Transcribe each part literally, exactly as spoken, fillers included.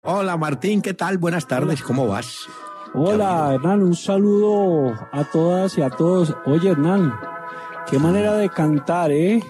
Hola Martín, ¿qué tal? Buenas tardes, ¿cómo vas? Hola Hernán, un saludo a todas y a todos. Oye Hernán, qué manera de cantar, ¿eh?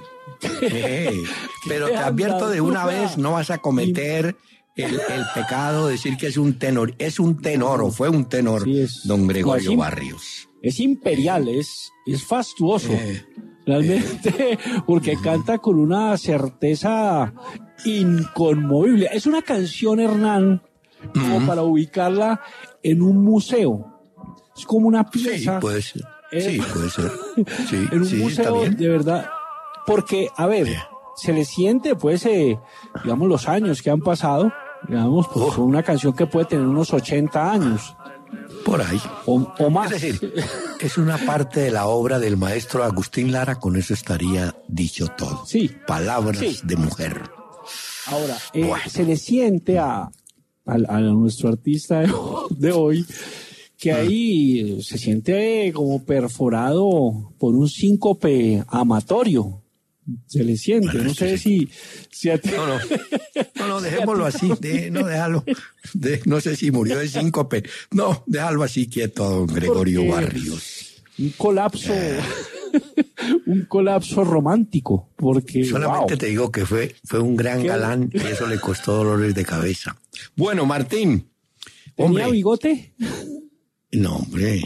Eh, pero te advierto de una vez, no vas a cometer el, el pecado de decir que es un tenor. Es un tenor, o fue un tenor, sí, es, don Gregorio no, es Barrios. Es imperial, es, es fastuoso. Eh, Realmente, eh, porque uh, canta con una certeza inconmovible. Es una canción, Hernán, como uh, para ubicarla en un museo. Es como una pieza. Sí, puede ser. Eh, sí, puede ser. Sí, en un sí, museo, de verdad. Porque, a ver, yeah. se le siente, pues, eh, digamos, los años que han pasado. Digamos, pues, oh. una canción que puede tener unos ochenta años. Por ahí. O, o más. Es decir, es una parte de la obra del maestro Agustín Lara, con eso estaría dicho todo. Sí. Palabras sí. de mujer. Ahora, eh, bueno. se le siente a, a, a nuestro artista de, de hoy que ahí mm. se siente como perforado por un síncope amatorio. Se le siente, bueno, no sé sí. si, si a ti... No, no, no, no dejémoslo así, de, no, déjalo, de, no sé si murió de síncope, no, déjalo así quieto, don Gregorio Porque Barrios. Un colapso, eh. un colapso romántico, porque... Solamente wow. te digo que fue, fue un gran ¿Qué? galán y eso le costó dolores de cabeza. Bueno, Martín. ¿Tenía hombre, bigote? No, hombre,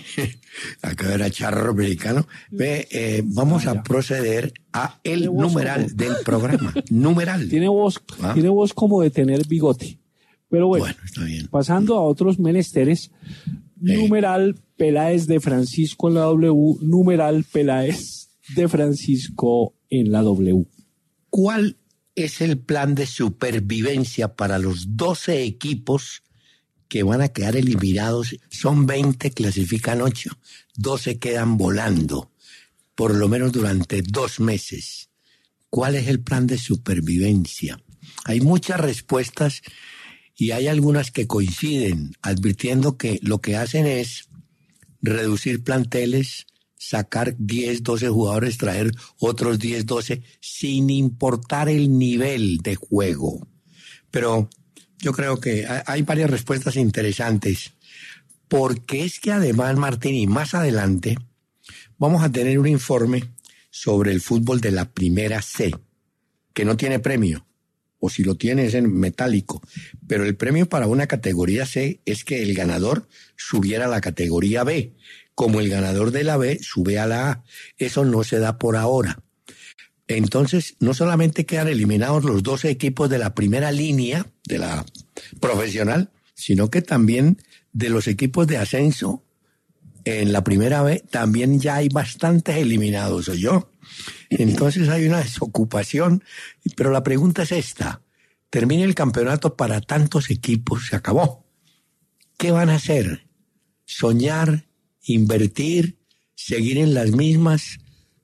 acá era charro americano. Ve, eh, vamos a proceder a el numeral como... del programa. Numeral. Tiene voz, ¿Ah? tiene voz como de tener bigote. Pero bueno, bueno está bien. Pasando a otros menesteres, eh. numeral Peláez de Francisco en la W, numeral Peláez de Francisco en la W. ¿Cuál es el plan de supervivencia para los doce equipos que van a quedar eliminados? Son veinte, clasifican ocho, doce quedan volando, por lo menos durante dos meses. ¿Cuál es el plan de supervivencia? Hay muchas respuestas y hay algunas que coinciden, advirtiendo que lo que hacen es reducir planteles, sacar diez, doce jugadores, traer otros diez, doce, sin importar el nivel de juego. Pero yo creo que hay varias respuestas interesantes, porque es que además, Martín, y más adelante vamos a tener un informe sobre el fútbol de la primera C, que no tiene premio, o si lo tiene es en metálico, pero el premio para una categoría C es que el ganador subiera a la categoría B, como el ganador de la B sube a la A. Eso no se da por ahora. Entonces, no solamente quedan eliminados los doce equipos de la primera línea, de la profesional, sino que también de los equipos de ascenso en la primera B, también ya hay bastantes eliminados, ¿o yo? Entonces hay una desocupación, pero la pregunta es esta. Termina el campeonato para tantos equipos, se acabó. ¿Qué van a hacer? ¿Soñar? ¿Invertir? ¿Seguir en las mismas?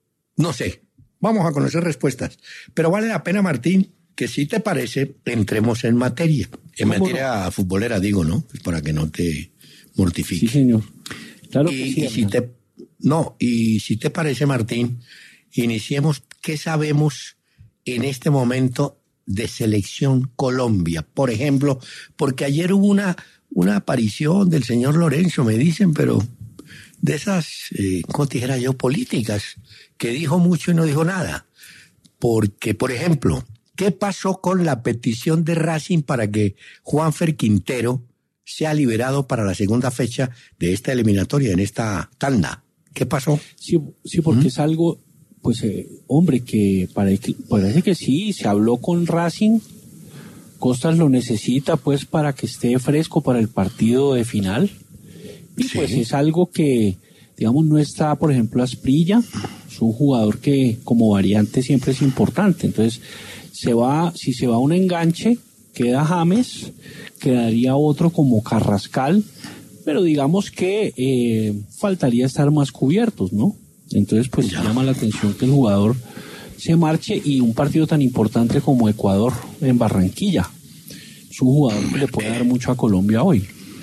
No sé. Vamos a conocer respuestas. Pero vale la pena, Martín, que si te parece, entremos en materia. En materia no? futbolera, digo, ¿no? Pues para que no te mortifiques. Sí, señor. Claro y, que sí, y si te, no, y si te parece, Martín, iniciemos. ¿Qué sabemos en este momento de Selección Colombia? Por ejemplo, porque ayer hubo una, una aparición del señor Lorenzo, me dicen, pero de esas, eh, ¿cómo te dijera yo? Políticas, que dijo mucho y no dijo nada. Porque, por ejemplo, ¿qué pasó con la petición de Racing para que Juanfer Quintero sea liberado para la segunda fecha de esta eliminatoria, en esta tanda? ¿Qué pasó? Sí, sí porque ¿Mm? es algo, pues, eh, hombre, que parece, parece que sí, se habló con Racing. Costas lo necesita, pues, para que esté fresco para el partido de final. Y sí. pues es algo que, digamos, no está, por ejemplo, Asprilla. Es un jugador que como variante siempre es importante. Entonces, se va, si se va un enganche, queda James, quedaría otro como Carrascal, pero digamos que eh, faltaría estar más cubiertos, ¿no? Entonces, pues ya. llama la atención que el jugador se marche, y un partido tan importante como Ecuador en Barranquilla. Es un jugador que le puede dar mucho a Colombia hoy.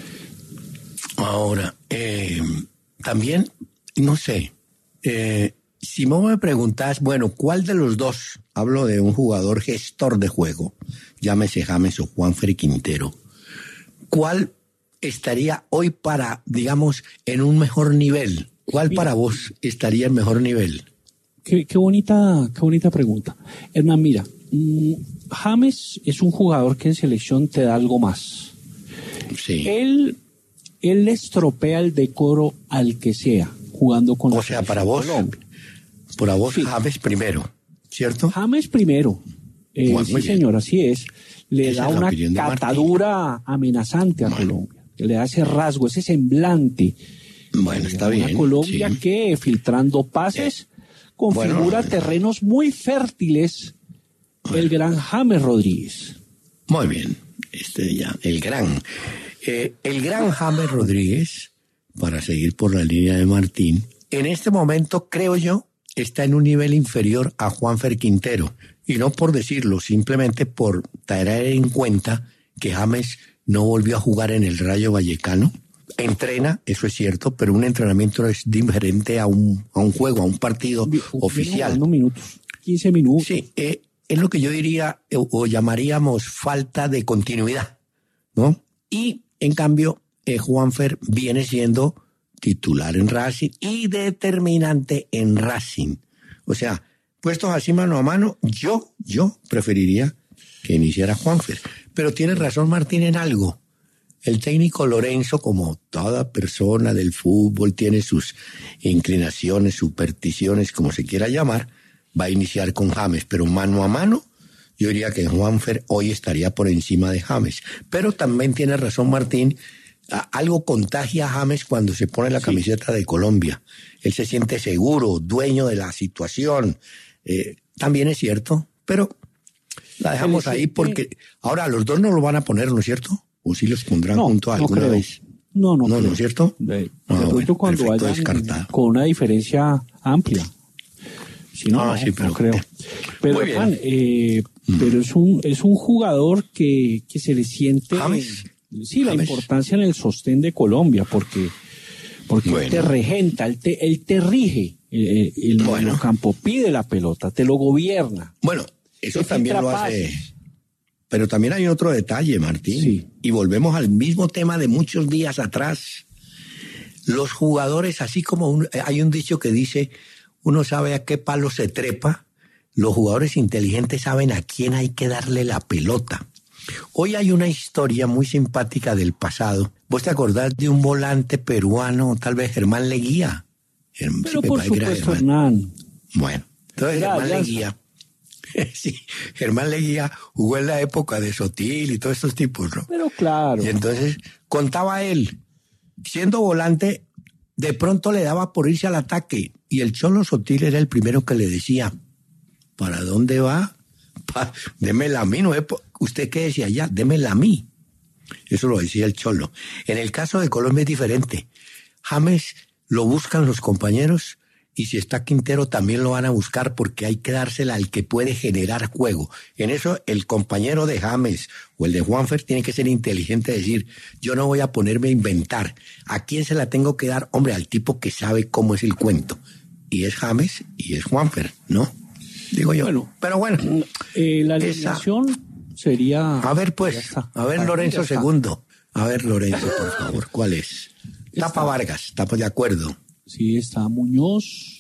Ahora, eh, también, no sé, eh, si vos me preguntás, bueno, ¿cuál de los dos? Hablo de un jugador gestor de juego, llámese James o Juanfer Quintero. ¿cuál estaría hoy para, digamos, en un mejor nivel? ¿Cuál para vos estaría en mejor nivel? Qué, qué bonita, qué bonita pregunta. Hernán, mira, mmm, James es un jugador que en selección te da algo más. Sí. Él, él le estropea el decoro al que sea, jugando con o la sea, para vos, Colombia. para vos Sí. James primero, ¿cierto? James primero. Eh, Bueno, sí, muy bien. señor, así es. Le Esa da es la una opinión de Martín. catadura amenazante a Bueno. Colombia. Le da ese rasgo, ese semblante. Bueno, está Una bien. Colombia sí. que, filtrando pases, Eh, configura bueno. terrenos muy fértiles. Bueno. El gran James Rodríguez. Muy bien. Este ya, el gran. Eh, el gran James Rodríguez, para seguir por la línea de Martín, en este momento, creo yo, está en un nivel inferior a Juanfer Quintero. Y no por decirlo, simplemente por tener en cuenta que James no volvió a jugar en el Rayo Vallecano. Entrena, eso es cierto, pero un entrenamiento es diferente a un, a un juego, a un partido Viene oficial. jugando minutos, quince minutos. Sí, eh, es lo que yo diría o, o llamaríamos falta de continuidad, ¿no? Y, en cambio, eh, Juanfer viene siendo titular en Racing y determinante en Racing. O sea, puestos así mano a mano, yo, yo preferiría que iniciara Juanfer. Pero tiene razón Martín en algo. El técnico Lorenzo, como toda persona del fútbol, tiene sus inclinaciones, supersticiones, como se quiera llamar, va a iniciar con James, pero mano a mano, yo diría que Juanfer hoy estaría por encima de James. Pero también tiene razón Martín, algo contagia a James cuando se pone la camiseta sí. de Colombia. Él se siente seguro, dueño de la situación. Eh, también es cierto, pero la dejamos ahí porque ahora los dos no lo van a poner, ¿no es cierto? ¿O sí los pondrán no, juntos alguna no vez? No, no, no, creo. ¿no es cierto? De, ah, de bueno, cuando perfecto, vayan descartado. Con una diferencia amplia. Si no, ah, no, sí, pero, no creo. Pero, Juan, eh, mm. pero es un es un jugador que, que se le siente James. sí la James. importancia en el sostén de Colombia, porque porque bueno. él te regenta, él te, él te rige el, el bueno. campo, pide la pelota, te lo gobierna. Bueno, eso también lo hace. Pases. Pero también hay otro detalle, Martín. Sí. Y volvemos al mismo tema de muchos días atrás. Los jugadores, así como un, hay un dicho que dice, uno sabe a qué palo se trepa, los jugadores inteligentes saben a quién hay que darle la pelota. Hoy hay una historia muy simpática del pasado. ¿Vos te acordás de un volante peruano, tal vez Germán Leguía? Germán, Pero sí, por supuesto, Hernán. Bueno, entonces Era, Germán ya Leguía... Sí, Germán Leguía jugó en la época de Sotil y todos estos tipos, ¿no? Pero claro. Y entonces contaba él, siendo volante, de pronto le daba por irse al ataque y el Cholo Sotil era el primero que le decía, ¿para dónde va? Pa, démela a mí, ¿no? ¿Usted qué decía allá? Démela a mí. Eso lo decía el Cholo. En el caso de Colombia es diferente. James lo buscan los compañeros y si está Quintero también lo van a buscar porque hay que dársela al que puede generar juego. En eso el compañero de James o el de Juanfer tiene que ser inteligente, decir, yo no voy a ponerme a inventar. ¿A quién se la tengo que dar? Hombre, al tipo que sabe cómo es el cuento. Y es James y es Juanfer, ¿no? Digo yo. Bueno, pero bueno. Eh, la alineación esa... sería... A ver pues, a ver Lorenzo segundo. A ver Lorenzo, por favor, ¿cuál es? Está... Tapa Vargas, estamos de acuerdo. Sí, está Muñoz,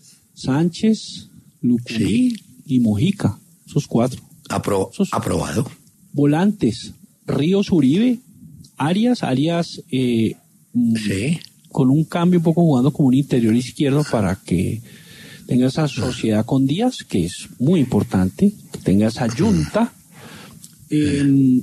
Sánchez, Lucumí sí. y Mojica. Esos cuatro. Apro Esos aprobado. Volantes, Ríos Uribe, Arias, Arias eh, sí. con un cambio un poco jugando como un interior izquierdo para que tenga esa sociedad con Díaz, que es muy importante, que tenga esa yunta. Eh,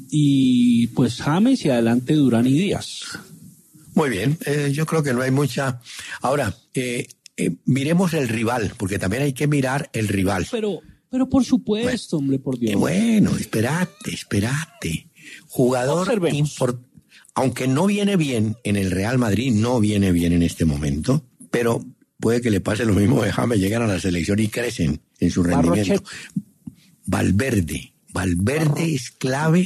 y pues James y adelante Durán y Díaz. Muy bien, eh, yo creo que no hay mucha... Ahora, eh, eh, miremos el rival, porque también hay que mirar el rival. Pero, pero por supuesto, bueno, hombre, por Dios. Eh, bueno, espérate, espérate. Jugador importante, aunque no viene bien en el Real Madrid, no viene bien en este momento, pero puede que le pase lo mismo de James, llegan a la selección y crecen en su rendimiento. Valverde, Valverde Barro. es clave...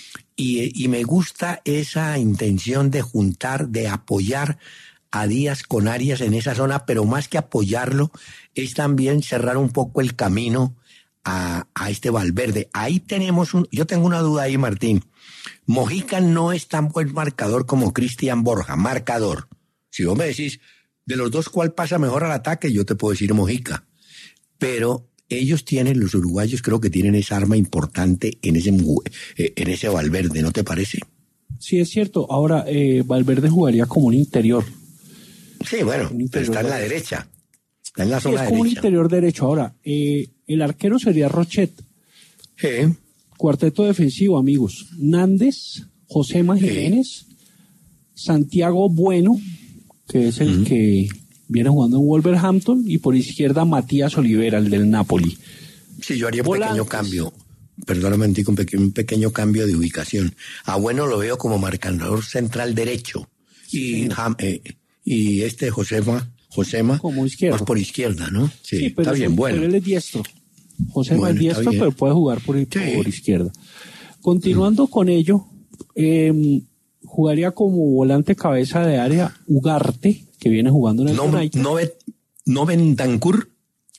Y, y me gusta esa intención de juntar, de apoyar a Díaz con Arias en esa zona, pero más que apoyarlo, es también cerrar un poco el camino a, a este Valverde. Ahí tenemos un... Yo tengo una duda ahí, Martín, Mojica no es tan buen marcador como Cristian Borja, marcador. Si vos me decís, de los dos, ¿cuál pasa mejor al ataque? Yo te puedo decir Mojica. Pero ellos tienen, los uruguayos creo que tienen esa arma importante en ese, en ese Valverde, ¿no te parece? Sí, es cierto. Ahora, eh, Valverde jugaría como un interior. Sí, bueno, pero está en la derecha. Está en la Sí, zona es como un derecha. interior derecho. Ahora, eh, el arquero sería Rochet. Sí. Cuarteto defensivo, amigos. Nández, Josema Jiménez, Santiago Bueno, que es el uh-huh. que viene jugando en Wolverhampton, y por izquierda Matías Olivera, el del Napoli. Sí, yo haría un Volantes. pequeño cambio. Perdóname, un, pequeño, un pequeño cambio de ubicación. A Bueno lo veo como marcador central derecho. Y, sí. eh, y este Josema, Josema como izquierda. Más por izquierda, ¿no? Sí, sí pero está bien, es, bueno. Pero él es diestro. José bueno, es diestro, pero puede jugar por, sí. por izquierda. Continuando mm. con ello, eh, jugaría como volante cabeza de área Ugarte, que viene jugando en el no, United. ¿No, no Bentancur?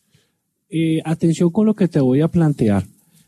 Eh, atención con lo que te voy a plantear.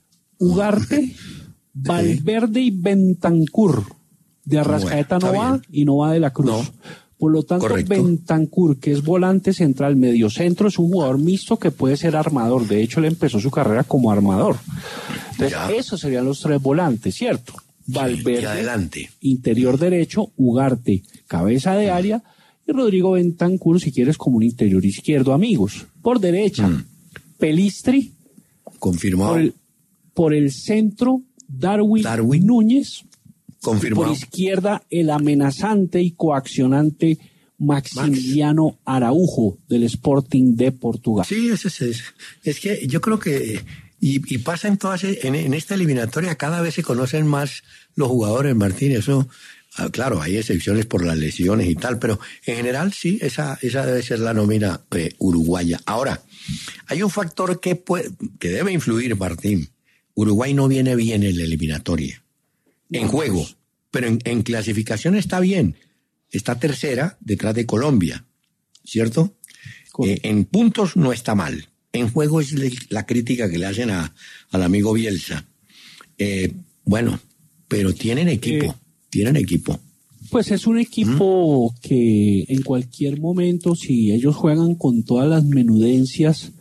Ugarte, Valverde y Bentancur. De Arrascaeta bueno, no va bien. Y no va de la Cruz. No. Por lo tanto, correcto. Bentancur, que es volante central, mediocentro, es un jugador mixto que puede ser armador. De hecho, él empezó su carrera como armador. Entonces, ya. Esos serían los tres volantes, ¿cierto? Valverde, y adelante. Interior derecho, Ugarte, cabeza de área, y Rodrigo Bentancur, si quieres, como un interior izquierdo, amigos. Por derecha, mm. Pelistri. Confirmado. Por el, por el centro, Darwin, Darwin. Núñez. Confirmado. Por izquierda, el amenazante y coaccionante Maximiliano Max. Araujo, del Sporting de Portugal. Sí, es, es, es, es que yo creo que, y, y pasa en todas, en, en esta eliminatoria cada vez se conocen más los jugadores, Martín, eso, claro, hay excepciones por las lesiones y tal, pero en general sí, esa, esa debe ser la nómina eh, uruguaya. Ahora, hay un factor que, puede, que debe influir, Martín. Uruguay no viene bien en la eliminatoria. En juego, pero en, en clasificación está bien. Está tercera detrás de Colombia, ¿cierto? Eh, en puntos no está mal. En juego es le, la crítica que le hacen a, al amigo Bielsa. Eh, bueno, pero tienen equipo, eh, tienen equipo. Pues es un equipo ¿Mm? que en cualquier momento, si ellos juegan con todas las menudencias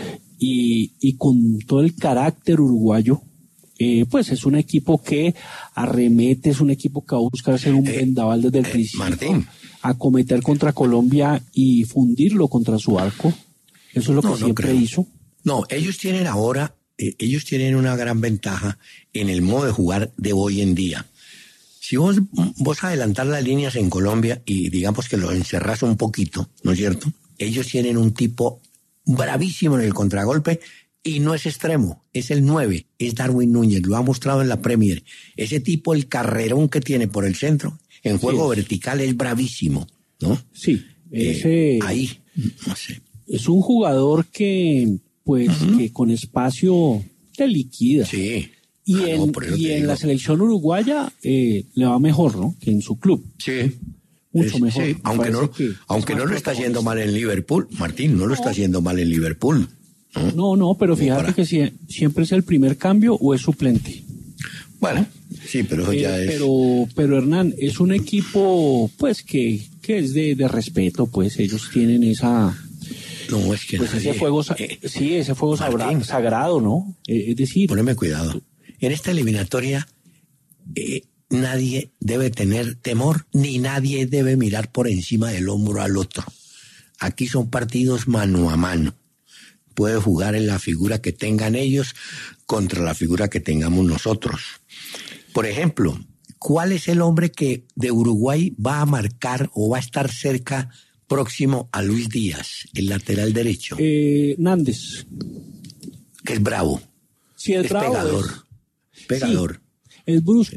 y, y con todo el carácter uruguayo, Eh, pues es un equipo que arremete, es un equipo que va a buscar ser un eh, vendaval desde el eh, principio, Martín. acometer contra Colombia y fundirlo contra su arco. Eso es lo no, que no siempre creo. hizo. No, ellos tienen ahora, eh, ellos tienen una gran ventaja en el modo de jugar de hoy en día. Si vos, vos adelantar las líneas en Colombia y digamos que lo encerrás un poquito, ¿no es cierto? Ellos tienen un tipo bravísimo en el contragolpe. Y no es extremo, es el nueve, es Darwin Núñez, lo ha mostrado en la Premier. Ese tipo, el carrerón que tiene por el centro, en juego sí. vertical es bravísimo, ¿no? Sí, ese, eh, ahí, no sé. Es un jugador que, pues, uh-huh. que con espacio te liquida. Sí. Y ah, en, no, y en la selección uruguaya eh, le va mejor, ¿no? Que en su club. Sí. Mucho es, mejor. Sí. Aunque no, aunque no lo está haciendo mal en Liverpool, Martín, no, no. lo está haciendo mal en Liverpool. ¿No? no, no, pero fíjate para... que si, siempre es el primer cambio o es suplente. Bueno, sí, pero eh, ya es... Pero, pero Hernán, es un equipo, pues, que, que es de, de respeto, pues, ellos tienen esa... No, es que pues nadie... ese fuego, eh, sí, ese fuego Martín, sagrado, ¿no? Eh, es decir... Poneme cuidado. En esta eliminatoria, eh, nadie debe tener temor, ni nadie debe mirar por encima del hombro al otro. Aquí son partidos mano a mano. Puede jugar en la figura que tengan ellos contra la figura que tengamos nosotros. Por ejemplo, ¿cuál es el hombre que de Uruguay va a marcar o va a estar cerca próximo a Luis Díaz, el lateral derecho? Eh, Nández. Que es bravo. Sí, es, es bravo, pegador. Es... Pegador. Sí, es brusco.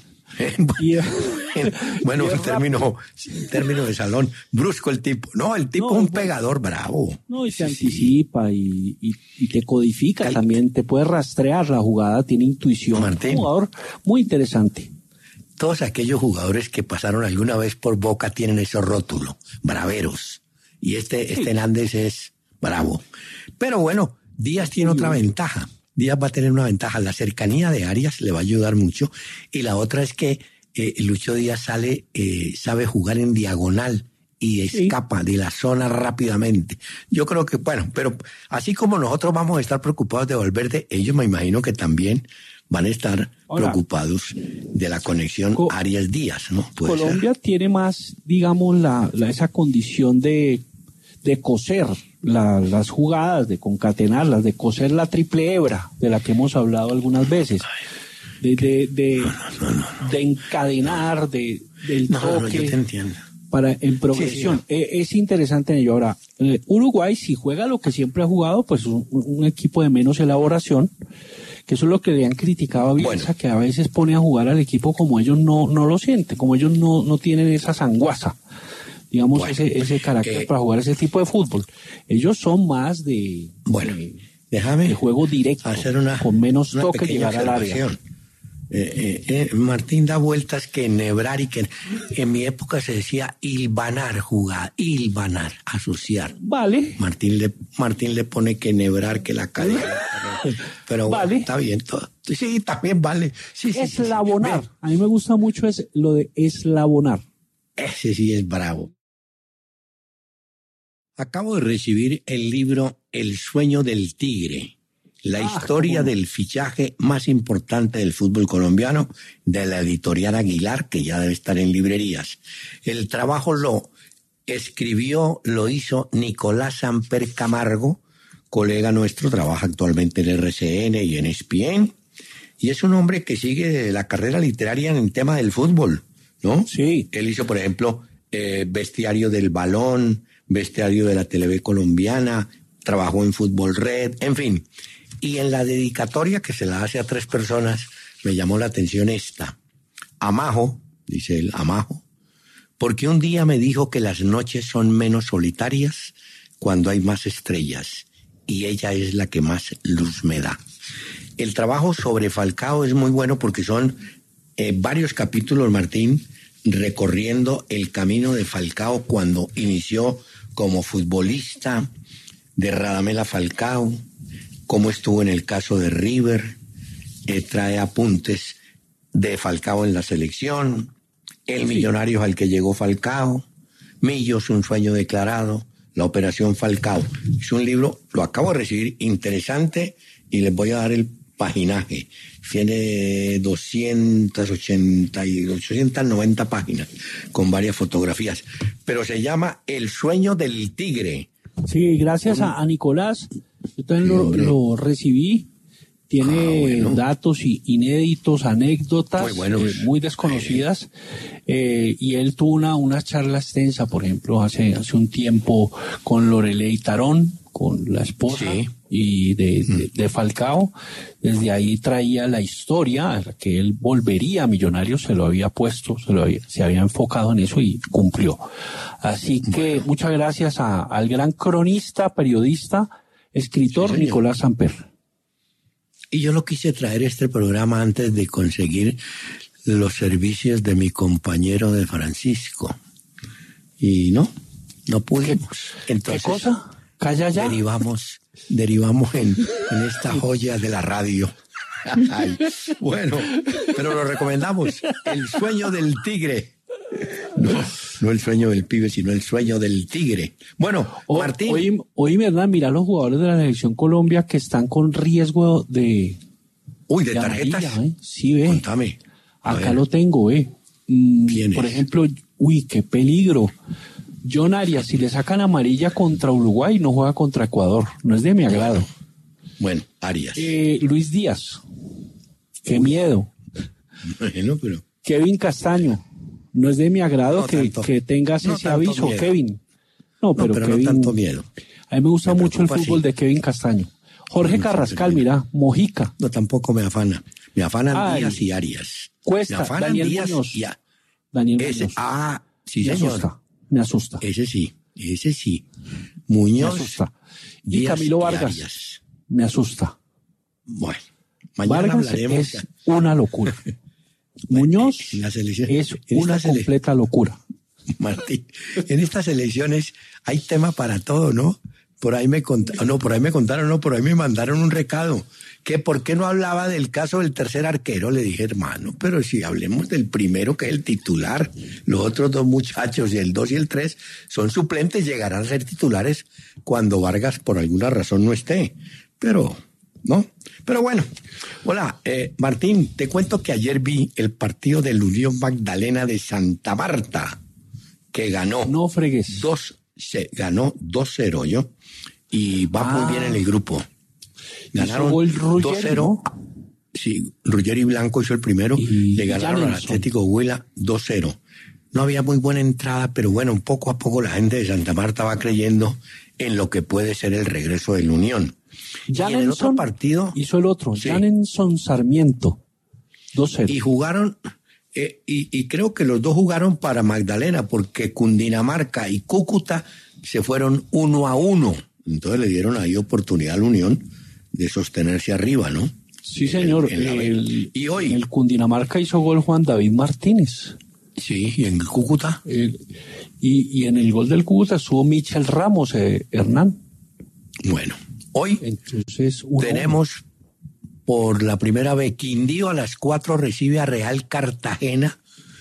Yeah. Bueno, en término, término de salón, brusco el tipo. No, el tipo no, es un pegador bravo. No, y se sí, anticipa sí. y, y, y te codifica Cal... también, te puede rastrear la jugada, tiene intuición. Martín, un jugador muy interesante. Todos aquellos jugadores que pasaron alguna vez por Boca tienen esos rótulos, braveros. Y este, sí. este Nández es bravo. Pero bueno, Díaz tiene sí. otra ventaja. Díaz va a tener una ventaja. La cercanía de Arias le va a ayudar mucho. Y la otra es que eh, Lucho Díaz sale, eh, sabe jugar en diagonal y escapa sí. de la zona rápidamente. Yo creo que, bueno, pero así como nosotros vamos a estar preocupados de Valverde, ellos me imagino que también van a estar Ahora, preocupados de la conexión Co- Arias-Díaz, ¿no? Puede Colombia ser. tiene más, digamos, la, la esa condición de, de coser la, las jugadas, de concatenarlas, de coser la triple hebra, de la que hemos hablado algunas veces. De, de, de, no, no, no, no. de encadenar, de, del no, toque. No, no, yo te entiendo. Para, en progresión. Sí, sí. Eh, es interesante en ello. Ahora, eh, Uruguay, si juega lo que siempre ha jugado, pues un, un equipo de menos elaboración, que eso es lo que le han criticado a Bielsa, bueno. que a veces pone a jugar al equipo como ellos no, no lo sienten, como ellos no, no tienen esa sanguaza, digamos, bueno, ese, ese carácter eh, para jugar ese tipo de fútbol. Ellos son más de, bueno, de, déjame de juego directo, hacer una, con menos una toque llegar al área. Eh, eh, eh, Martín da vueltas que enhebrar y que en mi época se decía hilvanar, jugar, hilvanar, asociar. Vale. Martín le, Martín le pone que enhebrar, que la cadena. Pero, pero vale. Bueno, está bien todo. Sí, también vale. Sí, sí, eslabonar. Sí, sí. A mí me gusta mucho es lo de eslabonar. Ese sí es bravo. Acabo de recibir el libro El sueño del tigre. La ah, historia del fichaje más importante del fútbol colombiano, de la editorial Aguilar, que ya debe estar en librerías. El trabajo lo escribió, lo hizo Nicolás Samper Camargo, colega nuestro, trabaja actualmente en R C N y en E S P N, y es un hombre que sigue la carrera literaria en el tema del fútbol, ¿no? Sí. Él hizo, por ejemplo, eh, Bestiario del Balón, Bestiario de la Televé colombiana, trabajó en Fútbol Red, en fin. Y en la dedicatoria que se la hace a tres personas, me llamó la atención esta. Amajo, dice él, Amajo, porque un día me dijo que las noches son menos solitarias cuando hay más estrellas, y ella es la que más luz me da. El trabajo sobre Falcao es muy bueno porque son eh, varios capítulos, Martín, recorriendo el camino de Falcao cuando inició como futbolista, de Radamel a Falcao, cómo estuvo en el caso de River, eh, trae apuntes de Falcao en la selección, el sí. Millonarios al que llegó Falcao, Millos, un sueño declarado, la operación Falcao. Es un libro, lo acabo de recibir, interesante, y les voy a dar el paginaje. Tiene doscientas ochenta y ochocientas noventa páginas, con varias fotografías, pero se llama El sueño del tigre. Sí, gracias a, a Nicolás. Yo también lo, lo recibí. Tiene ah, bueno. datos inéditos, anécdotas muy, bueno. eh, muy desconocidas. Eh, y él tuvo una, una charla extensa, por ejemplo, hace, hace un tiempo con Loreley Tarón, con la esposa sí. y de, de, de Falcao. Desde ahí traía la historia a la que él volvería a Millonarios, se lo había puesto, se, lo había, se había enfocado en eso y cumplió. Así que bueno. muchas gracias a, al gran cronista, periodista, escritor sí, Nicolás Samper. Y yo lo quise traer este programa antes de conseguir los servicios de mi compañero de Francisco. Y no, no pudimos. Entonces, ¿qué cosa? Calla ya. Derivamos, derivamos en, en esta joya de la radio. Ay, bueno, pero lo recomendamos. El sueño del tigre. No, no el sueño del pibe, sino el sueño del tigre. Bueno, o, Martín. Oye, oye, ¿verdad? Mira los jugadores de la selección Colombia que están con riesgo de... Uy, de, de tarjetas. Amarilla, ¿eh? Sí, ve. Contame. Acá ver. Lo tengo, ¿eh? Mm, ¿Quién por es? ejemplo, uy, qué peligro. John Arias, si le sacan amarilla contra Uruguay, no juega contra Ecuador. No es de mi agrado. Bueno, Arias. Eh, Luis Díaz. Qué uy. Miedo. Bueno, pero... Kevin Castaño. No es de mi agrado no que, que tengas no ese aviso, miedo. Kevin. No, pero, no, pero Kevin, no tanto miedo. A mí me gusta me mucho el fútbol así. De Kevin Castaño. Jorge no, Carrascal, mira, Mojica. No, tampoco me afana. Me afanan Ay, Díaz y Arias. Cuesta, me afanan Daniel Díaz Muñoz. y a... Daniel ese, Muñoz. Ah, sí, me señor. asusta, me asusta. Ese sí, ese sí. Muñoz. Me asusta. Y Díaz Camilo Vargas. Y me asusta. Bueno, mañana Vargas hablaremos. Es una locura. Muñoz en la selección, es en una sele... completa locura. Martín, en estas elecciones hay tema para todo, ¿no? por ahí me contaron, no, por ahí me contaron, no, por ahí me mandaron un recado, que por qué no hablaba del caso del tercer arquero. Le dije, hermano, pero si hablemos del primero, que es el titular, los otros dos muchachos, y el dos y el tres, son suplentes, llegarán a ser titulares cuando Vargas por alguna razón no esté, pero, ¿no? Pero bueno, hola, eh, Martín, te cuento que ayer vi el partido del Unión Magdalena de Santa Marta, que ganó. No fregues. Dos, se ganó dos cero, ¿yo? Y va Ah. muy bien en el grupo. Ganaron dos cero. ¿No? Sí, Ruggeri Blanco hizo el primero. Y le ganaron al Atlético Huila dos cero. No había muy buena entrada, pero bueno, poco a poco la gente de Santa Marta va creyendo en lo que puede ser el regreso del Unión. Y en el otro partido hizo el otro, sí. Janenson Sarmiento, dos cero. Y jugaron, eh, y, y creo que los dos jugaron para Magdalena, porque Cundinamarca y Cúcuta se fueron uno a uno. Entonces le dieron ahí oportunidad a la Unión de sostenerse arriba, ¿no? Sí, señor. En, en el, y hoy. En el Cundinamarca hizo gol Juan David Martínez. Sí, y en Cúcuta. El, y, y en el gol del Cúcuta estuvo Michel Ramos, eh, Hernán. Bueno, hoy Entonces, tenemos por la primera vez Quindío a las cuatro recibe a Real Cartagena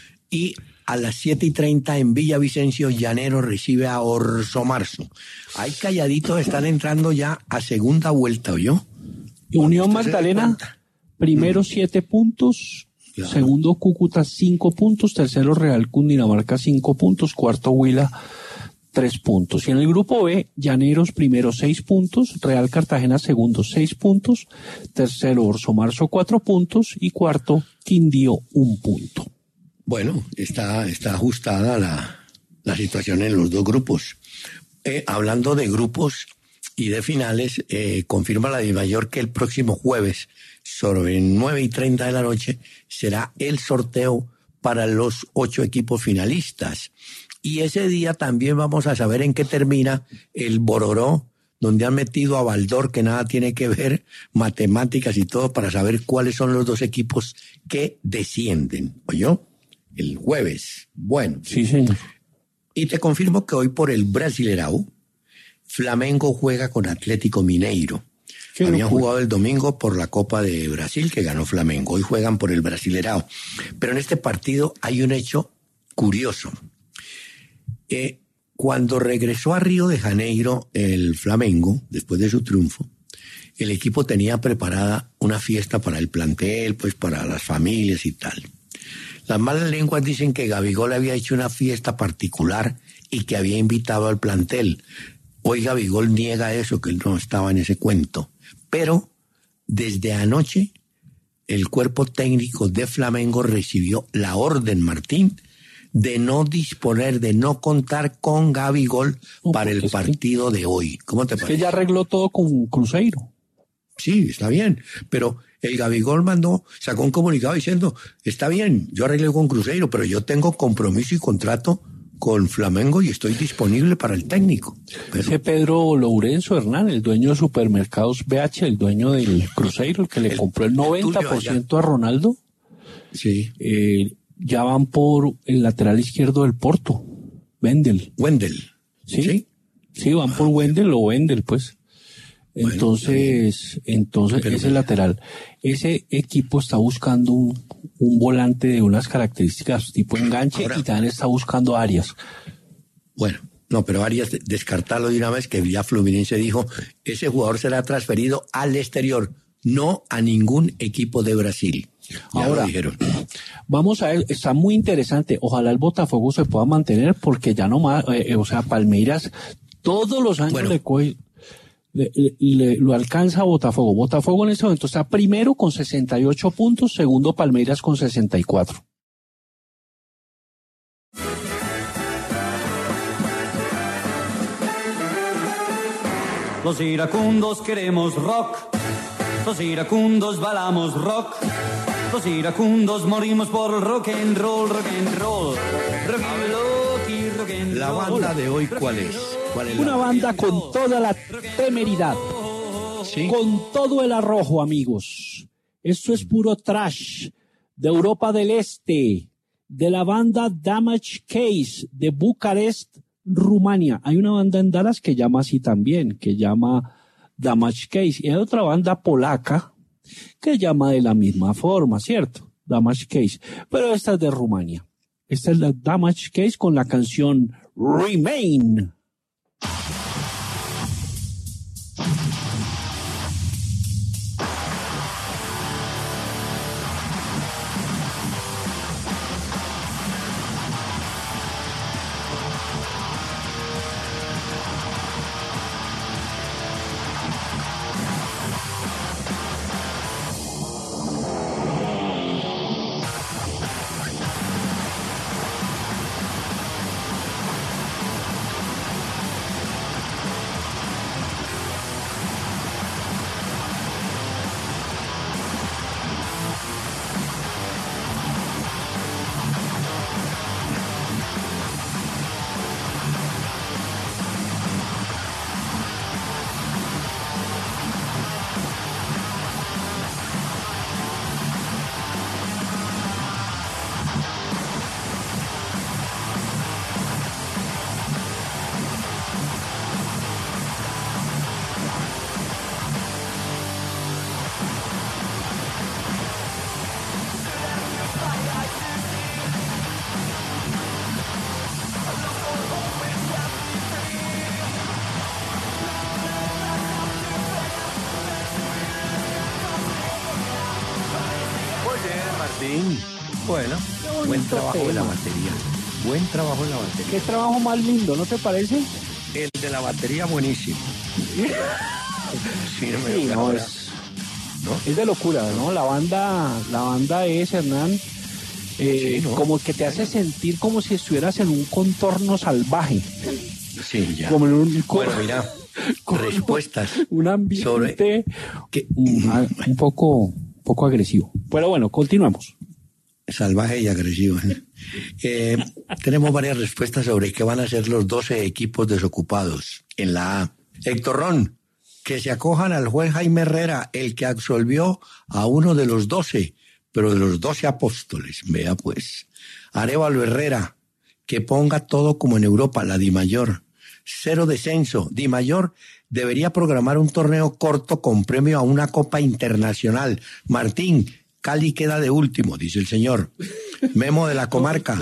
y a las siete y treinta en Villavicencio Llanero recibe a Orso Marzo. Ahí calladitos están entrando ya a segunda vuelta, ¿oyó? Unión Magdalena, primero siete puntos, claro. Segundo Cúcuta cinco puntos, tercero Real Cundinamarca cinco puntos, cuarto Huila tres puntos. Y en el grupo B, Llaneros primero seis puntos, Real Cartagena segundo seis puntos, tercero Orso Marzo cuatro puntos y cuarto Quindío un punto. Bueno, está, está ajustada la, la situación en los dos grupos. Eh, hablando de grupos y de finales, eh, confirma la DIMAYOR que el próximo jueves, sobre nueve y treinta de la noche, será el sorteo para los ocho equipos finalistas. Y ese día también vamos a saber en qué termina el bororó, donde han metido a Baldor, que nada tiene que ver, matemáticas y todo, para saber cuáles son los dos equipos que descienden. ¿Oyó? El jueves. Bueno. Sí, señor. Y te confirmo que hoy por el Brasileirao, Flamengo juega con Atlético Mineiro. Habían jugado el domingo por la Copa de Brasil, que ganó Flamengo. Hoy juegan por el Brasileirao. Pero en este partido hay un hecho curioso. Eh, cuando regresó a Río de Janeiro el Flamengo, después de su triunfo, el equipo tenía preparada una fiesta para el plantel, pues para las familias y tal. Las malas lenguas dicen que Gabigol había hecho una fiesta particular y que había invitado al plantel. Hoy Gabigol niega eso, que él no estaba en ese cuento. Pero desde anoche el cuerpo técnico de Flamengo recibió la orden, Martín, de no disponer, de no contar con Gabigol no, para el partido que, de hoy. ¿Cómo te es parece? Que ya arregló todo con Cruzeiro. Sí, está bien, pero el Gabigol mandó, sacó un comunicado diciendo, está bien, yo arreglé con Cruzeiro, pero yo tengo compromiso y contrato con Flamengo y estoy disponible para el técnico. Pero... Ese Pedro Lourenço Hernán, el dueño de Supermercados B H, el dueño del Cruzeiro, el que le el, compró el noventa por ciento a Ronaldo, sí. eh, ya van por el lateral izquierdo del Porto, Wendel. Wendel. Sí, sí, sí van ah, por Wendel o Wendel, pues. Bueno, entonces, entonces pero, ese lateral, ese equipo está buscando un, un volante de unas características tipo enganche ahora, y también está buscando Arias. Bueno, no, pero Arias descartarlo de una vez, que ya Fluminense dijo, ese jugador será transferido al exterior, no a ningún equipo de Brasil. Ya ahora, lo dijeron. Vamos a ver, está muy interesante, ojalá el Botafogo se pueda mantener porque ya no más, eh, o sea, Palmeiras todos los años bueno, le coge... Le, le, lo alcanza Botafogo. Botafogo en este momento está primero con sesenta y ocho puntos, segundo Palmeiras con sesenta y cuatro. Los iracundos queremos rock, los iracundos bailamos rock, los iracundos morimos por rock and roll, rock and roll, rock and roll, rock and roll. La banda de hoy, ¿cuál es? ¿Cuál es Una banda con toda la temeridad, ¿sí? Con todo el arrojo, amigos. Esto es puro trash de Europa del Este, de la banda Damage Case de Bucarest, Rumania. Hay una banda en Dallas que llama así también, que llama Damage Case. Y hay otra banda polaca que llama de la misma forma, ¿cierto? Damage Case. Pero esta es de Rumania. Esta es la Damage Case con la canción Remain. Martín, bueno, buen trabajo de la batería. Buen trabajo en la batería. Qué trabajo más lindo, ¿no te parece? El de la batería buenísimo. Sí, no, me Sí, no, es, ¿no? Es de locura, ¿no? La banda, la banda es, Hernán, eh, sí, ¿no? Como que te hace sentir como si estuvieras en un contorno salvaje. Sí, ya. Como en un, bueno, mira, respuestas. Un ambiente sobre que, un, un poco, un poco agresivo. Pero bueno, continuamos. Salvaje y agresivo. Eh, tenemos varias respuestas sobre qué van a ser los doce equipos desocupados en la A. Héctor Ron, que se acojan al juez Jaime Herrera, el que absolvió a uno de los doce, pero de los doce apóstoles. Vea pues. Arévalo Herrera, que ponga todo como en Europa, la Dimayor. Cero descenso. Dimayor debería programar un torneo corto con premio a una Copa Internacional. Martín, Cali queda de último, dice el señor. Memo de la comarca.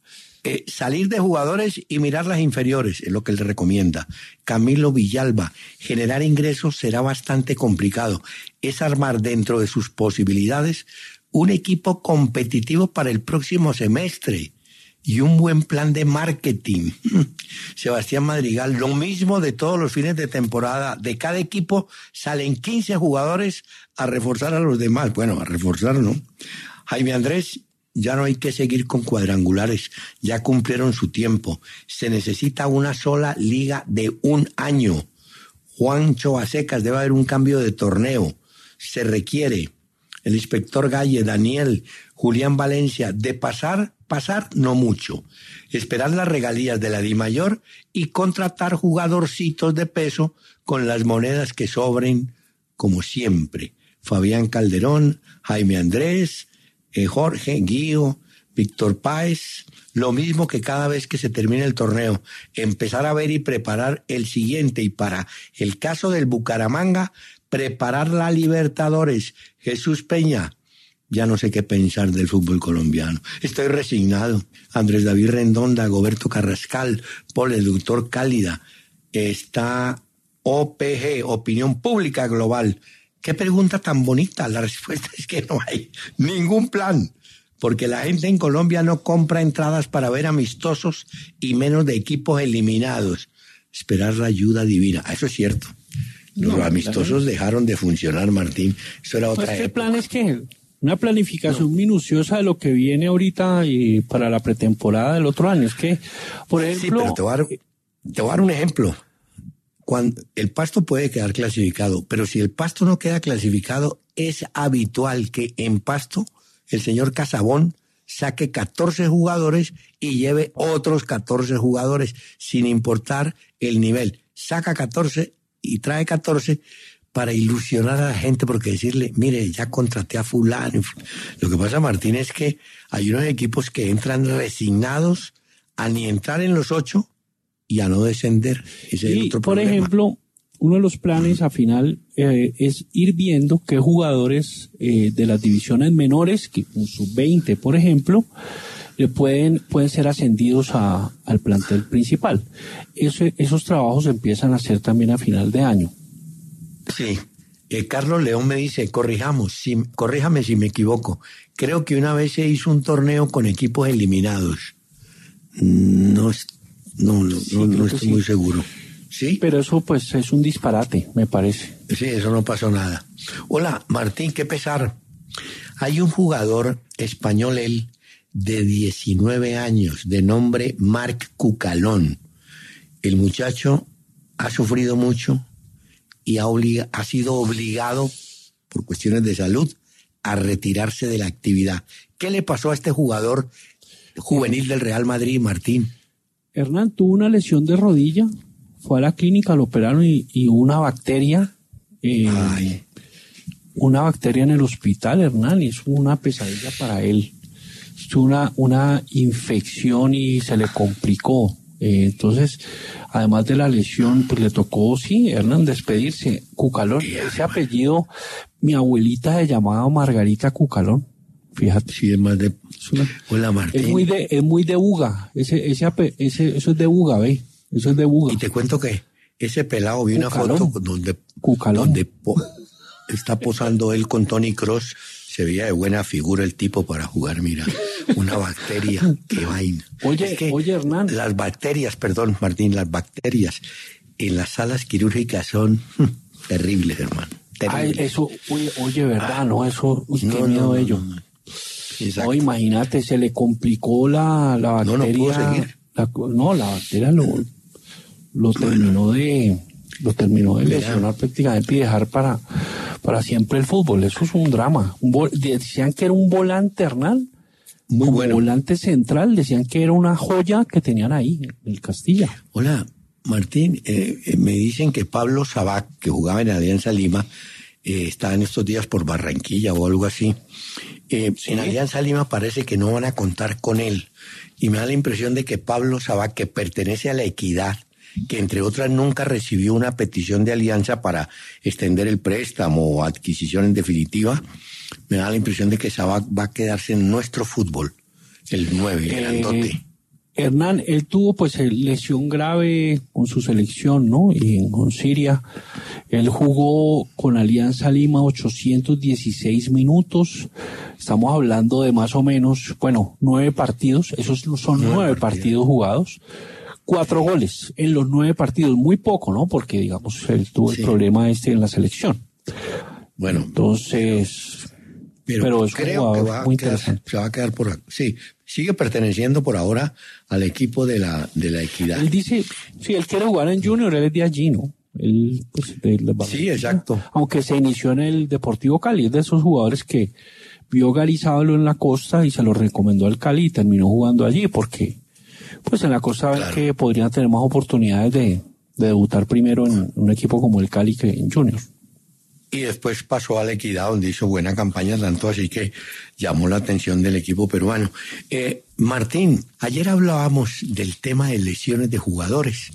Eh, salir de jugadores y mirar las inferiores, es lo que él recomienda. Camilo Villalba, generar ingresos será bastante complicado. Es armar dentro de sus posibilidades un equipo competitivo para el próximo semestre y un buen plan de marketing. Sebastián Madrigal, lo mismo de todos los fines de temporada. De cada equipo salen quince jugadores a reforzar a los demás. Bueno, a reforzar, ¿no? Jaime Andrés, ya no hay que seguir con cuadrangulares. Ya cumplieron su tiempo. Se necesita una sola liga de un año. Juancho Acecas, debe haber un cambio de torneo. Se requiere. El inspector Galle, Daniel, Julián Valencia, de pasar, pasar no mucho. Esperar las regalías de la Dimayor y contratar jugadorcitos de peso con las monedas que sobren, como siempre. Fabián Calderón, Jaime Andrés, eh, Jorge, Guío, Víctor Páez, lo mismo que cada vez que se termine el torneo, empezar a ver y preparar el siguiente. Y para el caso del Bucaramanga, preparar la Libertadores. Jesús Peña, ya no sé qué pensar del fútbol colombiano. Estoy resignado. Andrés David Rendón, Dagoberto Carrascal, Paul, el doctor Cálida. Está O P G, Opinión Pública Global. Qué pregunta tan bonita. La respuesta es que no hay ningún plan, porque la gente en Colombia no compra entradas para ver amistosos y menos de equipos eliminados. Esperar la ayuda divina. Eso es cierto. Los no, amistosos claro. dejaron de funcionar, Martín. Eso era otra pues, ¿qué época. plan es que una planificación no. minuciosa de lo que viene ahorita y para la pretemporada del otro año? Es que, por ejemplo... Sí, pero te voy a dar, te voy a dar un ejemplo. Cuando el Pasto puede quedar clasificado, pero si el Pasto no queda clasificado, es habitual que en Pasto el señor Casabón saque catorce jugadores y lleve otros catorce jugadores, sin importar el nivel. Saca catorce y trae catorce para ilusionar a la gente, porque decirle, mire, ya contraté a fulano. Lo que pasa, Martín, es que hay unos equipos que entran resignados a ni entrar en los ocho, y a no descender. Ese es el Y, otro por problema. ejemplo, uno de los planes a final eh, es ir viendo qué jugadores eh, de las divisiones menores, que un sub veinte, por ejemplo, le pueden, pueden ser ascendidos a, al plantel principal. Ese, esos trabajos empiezan a hacer también a final de año. Sí. Eh, Carlos León me dice, corrijamos, si, corríjame si me equivoco. Creo que una vez se hizo un torneo con equipos eliminados. No, es- no, no, Sí, no, no creo que estoy sí. muy seguro. ¿Sí? Pero eso pues es un disparate, me parece. Sí, eso no pasó nada. Hola, Martín, qué pesar. Hay un jugador español, él, de diecinueve años, de nombre Marc Cucalón. El muchacho ha sufrido mucho y ha, obliga- ha sido obligado, por cuestiones de salud, a retirarse de la actividad. ¿Qué le pasó a este jugador juvenil del Real Madrid, Martín? Hernán tuvo una lesión de rodilla, fue a la clínica, lo operaron y, y una bacteria, eh, Ay. una bacteria en el hospital, Hernán, y es una pesadilla para él. Es una, una infección y se le complicó. Eh, entonces, además de la lesión, pues le tocó, sí, Hernán, despedirse. Cucalón, ese apellido, mi abuelita se llamaba Margarita Cucalón, fíjate. Sí, es más de... Es, una- Hola, Martín. es muy de, es muy de Buga, ese, ese, ape- ese, eso es de Buga, ve, eso es de Buga. Y te cuento que ese pelado, vi una Cucalón. foto donde, Cucalón. donde po- está posando él con Tony Cross. Se veía de buena figura el tipo para jugar, mira. Una bacteria, qué vaina. Oye, Es que oye, Hernán. Las bacterias, perdón, Martín, las bacterias en las salas quirúrgicas son hm, terribles, hermano. Ay, Terribles. eso, oye, oye, verdad, ¿no? Eso, uy, qué No, no, miedo no, de ello. no, no. Exacto. No, imagínate, se le complicó la, la No, bacteria. no pudo seguir. la- no, la bacteria lo, lo terminó de, lo terminó de Mira. lesionar prácticamente y dejar para, para siempre el fútbol. Eso es un drama. Un vol- decían que era un volante, Hernán. Muy como bueno. volante central, decían que era una joya que tenían ahí, en el Castilla. Hola, Martín, eh, eh, me dicen que Pablo Sabac, que jugaba en Alianza Lima, eh, está en estos días por Barranquilla o algo así. Eh, Sí. En Alianza Lima parece que no van a contar con él. Y me da la impresión de que Pablo Sabac, que pertenece a la Equidad, que entre otras nunca recibió una petición de Alianza para extender el préstamo o adquisición en definitiva, me da la impresión de que Sabac va a quedarse en nuestro fútbol, el nueve, el Eh, grandote. Hernán, él tuvo pues eh, lesión grave con su selección, ¿no? Y en- con Siria. Él jugó con Alianza Lima ochocientos dieciséis minutos. Estamos hablando de más o menos, bueno, nueve partidos. Esos son Nueve nueve, partidos. partidos jugados. Cuatro goles en los nueve partidos. Muy poco, ¿no? Porque, digamos, él tuvo Sí. el problema este en la selección. Bueno, Entonces, Pero, Pero es un creo jugador que va a muy quedar- interesante. se va a quedar por aquí. Sí, sigue perteneciendo por ahora al equipo de la, de la Equidad. él dice, si él quiere jugar en Junior, él es de allí, ¿no? Él, pues, de- de- Sí, exacto. Aunque se inició en el Deportivo Cali, es de esos jugadores que vio Gary Sábalo en la costa y se lo recomendó al Cali y terminó jugando allí porque, pues en la costa ven Claro. que podrían tener más oportunidades de, de debutar primero en un equipo como el Cali que en Junior. Y después pasó a la Equidad, donde hizo buena campaña, tanto así que llamó la atención del equipo peruano. Eh, Martín, ayer hablábamos del tema de lesiones de jugadores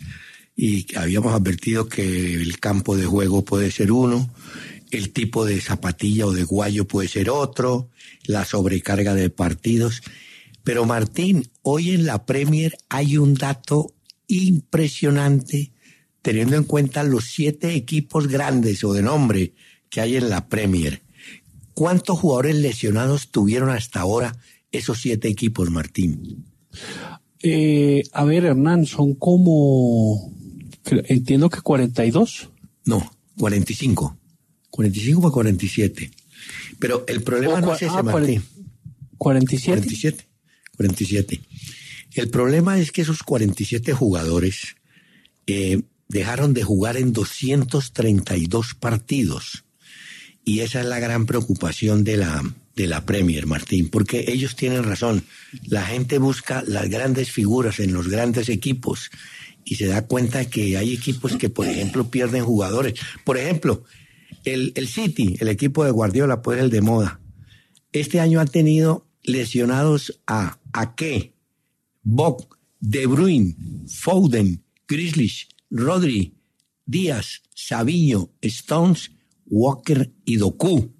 y habíamos advertido que el campo de juego puede ser uno, el tipo de zapatilla o de guayo puede ser otro, la sobrecarga de partidos. Pero Martín, hoy en la Premier hay un dato impresionante, teniendo en cuenta los siete equipos grandes o de nombre que hay en la Premier. ¿Cuántos jugadores lesionados tuvieron hasta ahora esos siete equipos, Martín? Eh, a ver, Hernán, son como, cre- entiendo que cuarenta y dos. No, cuarenta y cinco. cuarenta y cinco para cuarenta y siete. Pero el problema O no cua- es ese, ah, Martín. cuarenta y siete. cuarenta y siete. cuarenta y siete. El problema es que esos cuarenta y siete jugadores eh, dejaron de jugar en doscientos treinta y dos partidos. Y esa es la gran preocupación de la, de la Premier, Martín, porque ellos tienen razón. La gente busca las grandes figuras en los grandes equipos y se da cuenta que hay equipos que, por ejemplo, pierden jugadores. Por ejemplo, el, el City, el equipo de Guardiola, pues el de moda. Este año han tenido lesionados a Ake, Bock, De Bruyne, Foden, Grizzlies, Rodri, Díaz, Savinho, Stones, Walker y Doku.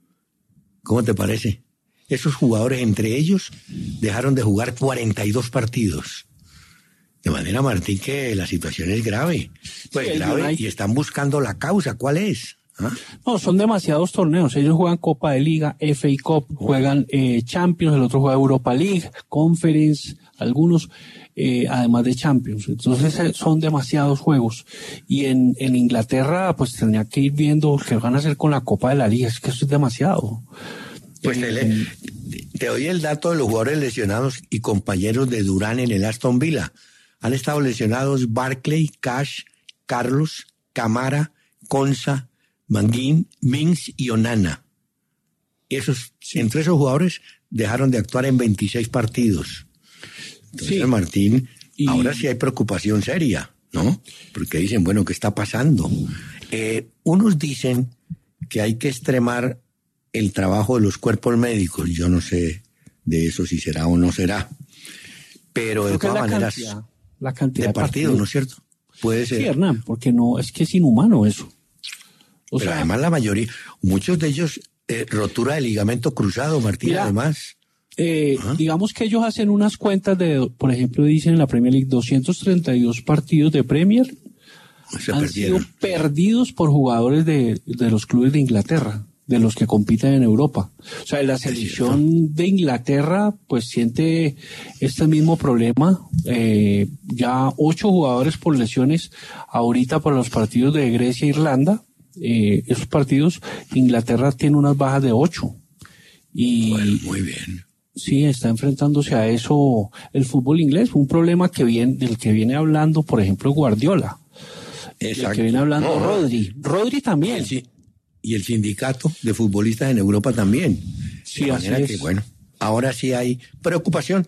¿Cómo te parece? Esos jugadores, entre ellos, dejaron de jugar cuarenta y dos partidos. De manera, Martín, que la situación es grave. Pues sí, grave United. Y están buscando la causa. ¿Cuál es? ¿Ah? No, son demasiados torneos. Ellos juegan Copa de Liga, F A Cup, juegan eh, Champions, el otro juega Europa League, Conference, algunos, eh, además de Champions. Entonces eh, son demasiados juegos. Y en, en Inglaterra, pues tendría que ir viendo qué van a hacer con la Copa de la Liga. Es que eso es demasiado. Pues te, le, te doy el dato de los jugadores lesionados y compañeros de Durán en el Aston Villa. Han estado lesionados Barclay, Cash, Carlos, Camara, Konsa, Manguín, Mings y Onana. Esos, sí. Entre esos jugadores dejaron de actuar en veintiséis partidos. Entonces, sí. Martín, y... ahora sí hay preocupación seria, ¿no? Porque dicen, bueno, ¿qué está pasando? Eh, unos dicen que hay que extremar el trabajo de los cuerpos médicos. Yo no sé de eso si será o no será. Pero de todas maneras, cantidad, la cantidad de partidos, ¿no es cierto? Puede ser. Sí, Hernán, porque no, es que es inhumano eso. O Pero sea, además la mayoría, muchos de ellos, eh, rotura de ligamento cruzado, Martín, mira, además. Eh, ¿Ah? Digamos que ellos hacen unas cuentas de, por ejemplo, dicen en la Premier League, doscientos treinta y dos partidos de Premier Se han perdieron. sido perdidos por jugadores de, de los clubes de Inglaterra, de los que compiten en Europa. O sea, la selección de Inglaterra, pues siente este mismo problema. Eh, ya ocho jugadores por lesiones ahorita para los partidos de Grecia e Irlanda. Eh, esos partidos, Inglaterra tiene unas bajas de ocho. Y bueno, muy bien. Sí, está enfrentándose a eso el fútbol inglés, un problema que viene, del que viene hablando, por ejemplo, Guardiola. Exacto. Del que viene hablando no, Rodri. Rodri también. Sí. Y el sindicato de futbolistas en Europa también. Sí, de manera así que, es. bueno, ahora sí hay preocupación.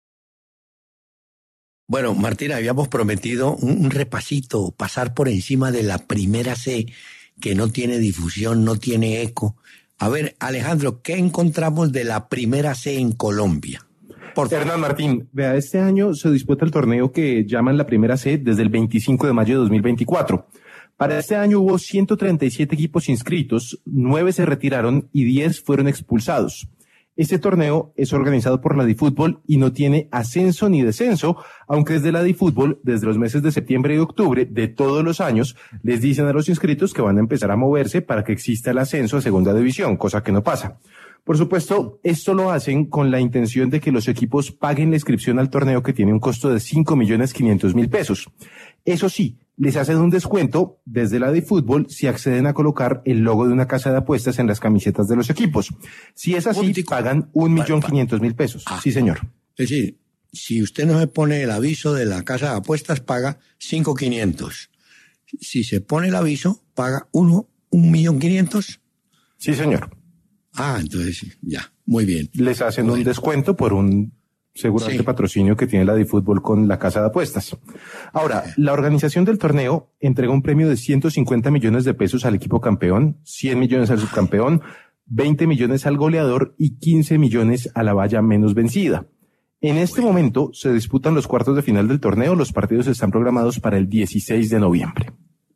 Bueno, Martín, habíamos prometido un, un repasito, pasar por encima de la primera C, que no tiene difusión, no tiene eco. A ver, Alejandro, ¿qué encontramos de la primera C en Colombia? Por Hernán Martín, vea, este año se disputa el torneo que llaman la primera C desde el veinticinco de mayo de dos mil veinticuatro. Para este año hubo ciento treinta y siete equipos inscritos, nueve se retiraron y diez fueron expulsados. Este torneo es organizado por la DiFútbol y no tiene ascenso ni descenso, aunque desde la DiFútbol, desde los meses de septiembre y octubre de todos los años, les dicen a los inscritos que van a empezar a moverse para que exista el ascenso a segunda división, cosa que no pasa. Por supuesto, esto lo hacen con la intención de que los equipos paguen la inscripción al torneo, que tiene un costo de cinco millones quinientos mil pesos. Eso sí, les hacen un descuento desde la DiFútbol si acceden a colocar el logo de una casa de apuestas en las camisetas de los equipos. Si es así, Puntico. pagan un millón quinientos mil pesos. Ah, sí, señor. Es decir, si usted no se pone el aviso de la casa de apuestas, paga cinco quinientos. Si se pone el aviso, paga uno, un millón quinientos. Sí, señor. Ah, entonces ya, muy bien. Les hacen bueno. un descuento por un seguramente sí. patrocinio que tiene la DiFútbol con la casa de apuestas. Ahora, la organización del torneo entrega un premio de ciento cincuenta millones de pesos al equipo campeón, cien millones al subcampeón, veinte millones al goleador y quince millones a la valla menos vencida. En este bueno. momento se disputan los cuartos de final del torneo. Los partidos están programados para el dieciséis de noviembre.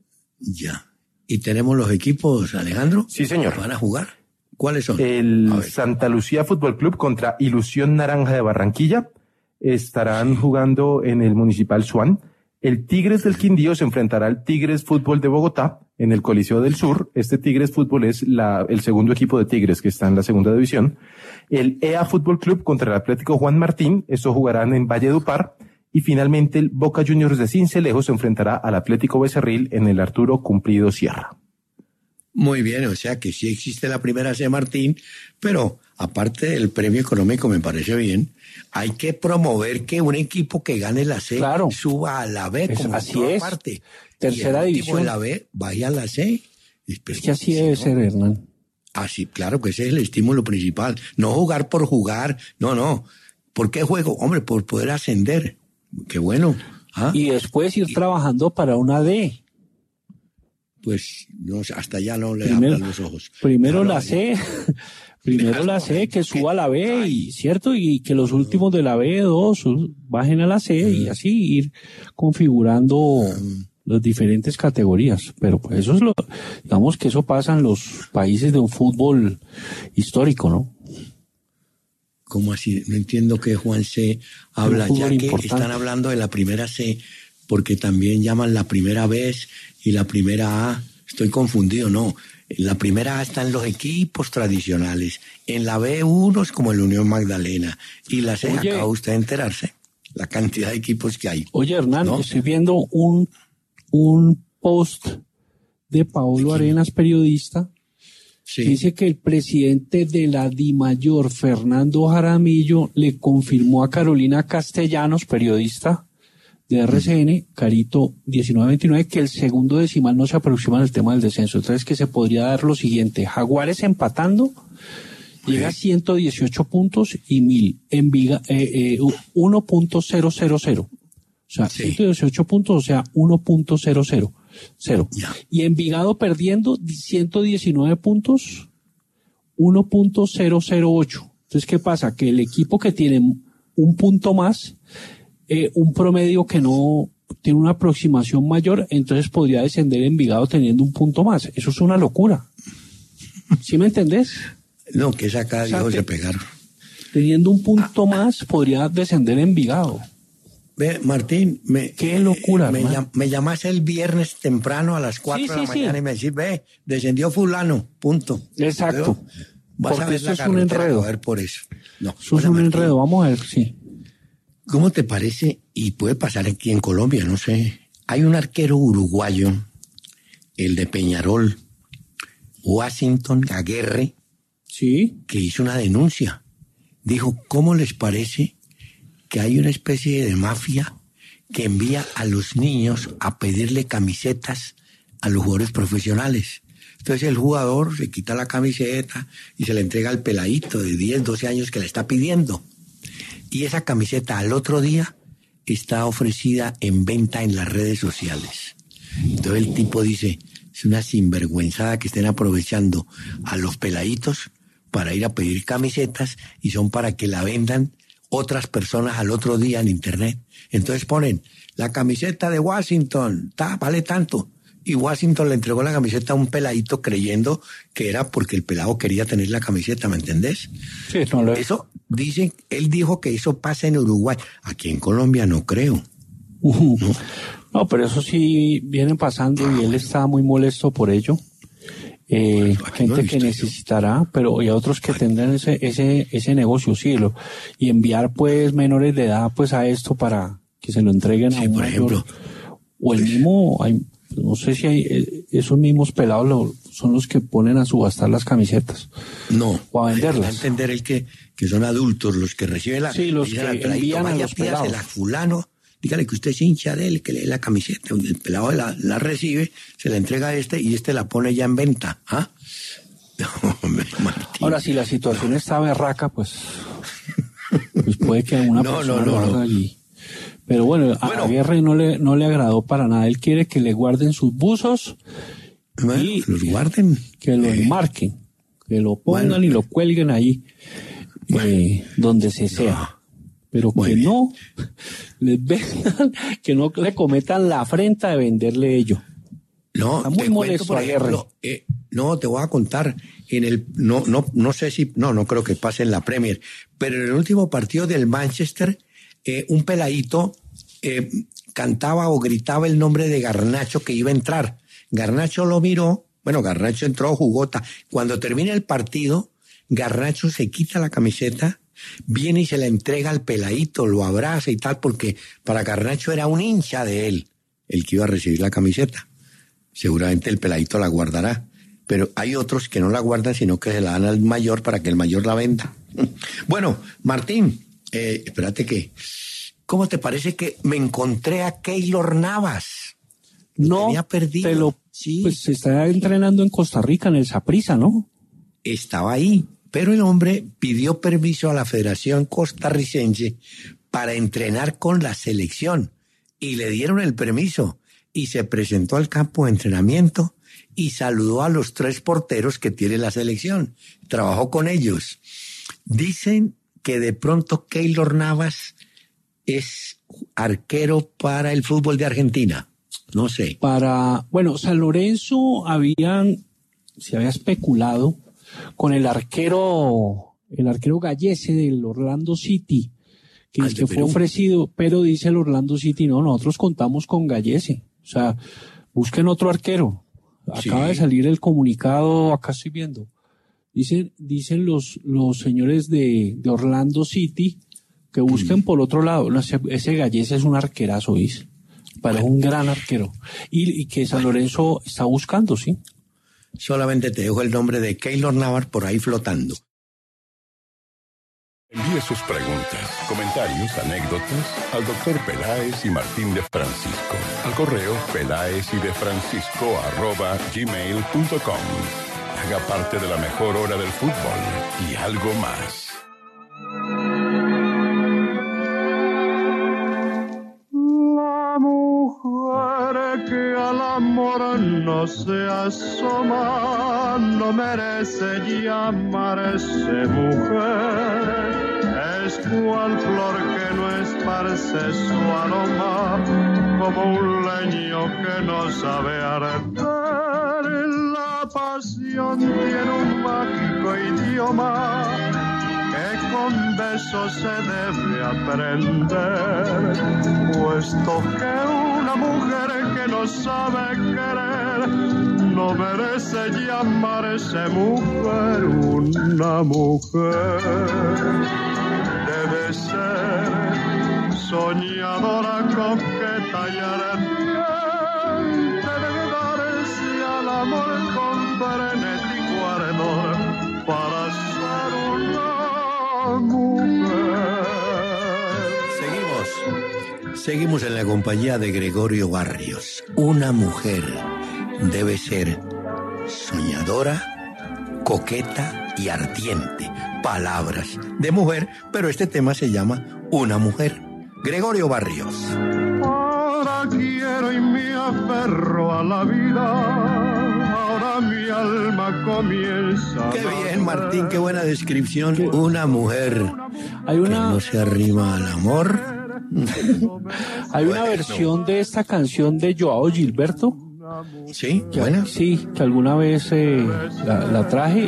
Ya. ¿Y tenemos los equipos, Alejandro? Sí, señor. ¿Van a jugar? ¿Cuáles son? El Santa Lucía Fútbol Club contra Ilusión Naranja de Barranquilla. Estarán jugando en el Municipal Suán. El Tigres del Quindío se enfrentará al Tigres Fútbol de Bogotá en el Coliseo del Sur. Este Tigres Fútbol es la, el segundo equipo de Tigres que está en la segunda división. El E A Fútbol Club contra el Atlético Juan Martín. Estos jugarán en Valledupar. Y finalmente el Boca Juniors de Sincelejo se enfrentará al Atlético Becerril en el Arturo Cumplido Sierra. Muy bien, o sea que sí existe la primera C, Martín, pero aparte del premio económico, me parece bien, hay que promover que un equipo que gane la C claro. suba a la B, es, como así en toda es. parte. Tercera y el división. de la B vaya a la C. Es que así debe ser, Hernán. Así, claro que ese es el estímulo principal. No jugar por jugar, no, no. ¿Por qué juego? Hombre, por poder ascender. Qué bueno. ¿Ah? Y después ir y... trabajando para una D. Pues no, hasta ya no le primero, abran los ojos. Primero claro, la C, Primero la C, que suba a la B, y, ¿cierto? Y que los últimos de la B dos bajen a la C y así ir configurando las diferentes categorías. Pero pues eso es lo, digamos que eso pasa en los países de un fútbol histórico, ¿no? ¿Cómo así? No entiendo que Juan C. habla, ya que importante. Están hablando de la primera C, porque también llaman la primera B y la primera A. Estoy confundido, no. En la primera A están los equipos tradicionales. En la B uno es como el Unión Magdalena. Y la C, oye, acaba usted de enterarse, la cantidad de equipos que hay. Oye, Hernán, ¿no? Estoy viendo un, un post de Paolo Arenas, periodista, sí. Dice que el presidente de la DIMAYOR, Fernando Jaramillo, le confirmó a Carolina Castellanos, periodista de R C N, Carito diecinueve veintinueve, que el segundo decimal no se aproxima al tema del descenso. Entonces que se podría dar lo siguiente: Jaguares empatando, llega a ciento dieciocho puntos y mil, Enviga, eh, eh, uno punto cero cero cero. O sea, sí. ciento dieciocho puntos, o sea, uno punto cero cero cero. Yeah. Y Envigado perdiendo ciento diecinueve puntos, uno punto cero cero ocho. Entonces, ¿qué pasa? Que el equipo que tiene un punto más, eh, un promedio que no tiene una aproximación mayor, entonces podría descender Envigado teniendo un punto más. Eso es una locura. ¿Sí me entendés? No, que esa cada Dios se pegaron. Teniendo un punto ah, más, podría descender Envigado. Ve, Martín, me, qué locura, me, llam, me llamas el viernes temprano a las cuatro sí, de la sí, mañana sí. y me decís, ve, descendió fulano, punto. Exacto. Pero, vas porque a ver esto la es un enredo. A ver por eso. No, eso es un Martín, enredo, vamos a ver, sí. ¿Cómo te parece? Y puede pasar aquí en Colombia, no sé. Hay un arquero uruguayo, el de Peñarol, Washington Aguirre, sí, que hizo una denuncia. Dijo, ¿cómo les parece que hay una especie de mafia que envía a los niños a pedirle camisetas a los jugadores profesionales? Entonces el jugador se quita la camiseta y se le entrega al peladito de diez, doce años que le está pidiendo. Y esa camiseta al otro día está ofrecida en venta en las redes sociales. Entonces el tipo dice, es una sinvergüenzada que estén aprovechando a los peladitos para ir a pedir camisetas y son para que la vendan otras personas al otro día en internet. Entonces ponen, la camiseta de Washington, ta, vale tanto. Y Washington le entregó la camiseta a un peladito creyendo que era porque el pelado quería tener la camiseta, ¿me entendés? Sí, no lo... Eso dicen, él dijo que eso pasa en Uruguay. Aquí en Colombia no creo. Uh, ¿no? no, pero eso sí viene pasando ah, y él bueno. está muy molesto por ello. Eh, gente no que necesitará, yo. pero hay otros que tendrán ese ese ese negocio, sí, lo, y enviar pues menores de edad pues a esto para que se lo entreguen sí, a un por mayor, ejemplo, o el mismo, hay, no sé si hay esos mismos pelados lo, son los que ponen a subastar las camisetas, no, o a venderlas. Hay que entender el que que son adultos los que reciben la, sí, los que envían a los pelados. La fulano, dígale que usted es hincha de él, que le dé la camiseta, el pelado la, la recibe, se la entrega a este y este la pone ya en venta. ¿Ah? No, ahora, si la situación no. está berraca, pues, pues puede que alguna no, persona no, no, lo haga no. allí. Pero bueno, a bueno, Aguirre no le, no le agradó para nada. Él quiere que le guarden sus buzos bueno, y los guarden. Que lo eh. enmarquen, que lo pongan bueno. y lo cuelguen ahí bueno. eh, donde se sea. No. Pero Muy que bien. no les vendan, que no le cometan la afrenta de venderle ello. No, Está muy te molesto, cuento, por ejemplo, eh, no, te voy a contar, en el, no, no, no sé si, no, no creo que pase en la Premier, pero en el último partido del Manchester, eh, un peladito eh, cantaba o gritaba el nombre de Garnacho que iba a entrar. Garnacho lo miró, bueno, Garnacho entró, jugota. Cuando termina el partido, Garnacho se quita la camiseta, viene y se la entrega al peladito, lo abraza y tal, porque para Garnacho era un hincha de él, el que iba a recibir la camiseta. Seguramente el peladito la guardará, pero hay otros que no la guardan, sino que se la dan al mayor para que el mayor la venda. Bueno, Martín, eh, espérate que, ¿cómo te parece que me encontré a Keylor Navas? No, tenía perdido. Te lo, sí. Pues se está entrenando en Costa Rica, en el Saprissa, ¿no? Estaba ahí. Pero el hombre pidió permiso a la Federación Costarricense para entrenar con la selección y le dieron el permiso y se presentó al campo de entrenamiento y saludó a los tres porteros que tiene la selección. Trabajó con ellos. Dicen que de pronto Keylor Navas es arquero para el fútbol de Argentina. No sé. Para, bueno, San Lorenzo habían, se había especulado con el arquero, el arquero Gallese del Orlando City, que, Ah, es de que fue Perú. ofrecido, pero dice el Orlando City, no, nosotros contamos con Gallese. O sea, busquen otro arquero. Acaba Sí. de salir el comunicado, acá estoy viendo. Dicen, dicen los, los señores de, de Orlando City que busquen por otro lado. No, ese, ese Gallese es un arquerazo, ¿oís? Para un gran arquero. Y, y que San Lorenzo está buscando, ¿sí? Solamente te dejo el nombre de Keylor Navas por ahí flotando. Envíe sus preguntas, comentarios, anécdotas al doctor Peláez y Martín de Francisco. Al correo peláez y de Francisco arroba gmail punto com. Haga parte de la mejor hora del fútbol y algo más. La mujer que al amor no se asoma no merece llamarse mujer. Es cual flor que no esparce su aroma, como un leño que no sabe arder. La pasión tiene un mágico idioma que con besos se debe aprender, puesto que una mujer que no sabe querer no merece llamarse mujer. Una mujer debe ser soñadora, coqueta y ardiente, debe darse al amor con frenético ardor para ser una mujer. Seguimos. Seguimos en la compañía de Gregorio Barrios. Una mujer debe ser soñadora, coqueta y ardiente. Palabras de mujer, pero este tema se llama Una mujer. Gregorio Barrios. Ahora quiero y me aferro a la vida, ahora mi alma comienza. Qué bien, Martín, qué buena descripción. Una mujer Hay que una, no se arrima al amor. hay una Bueno. versión de esta canción de Joao Gilberto. Sí, Que, buena. Sí, que alguna vez eh, la, la traje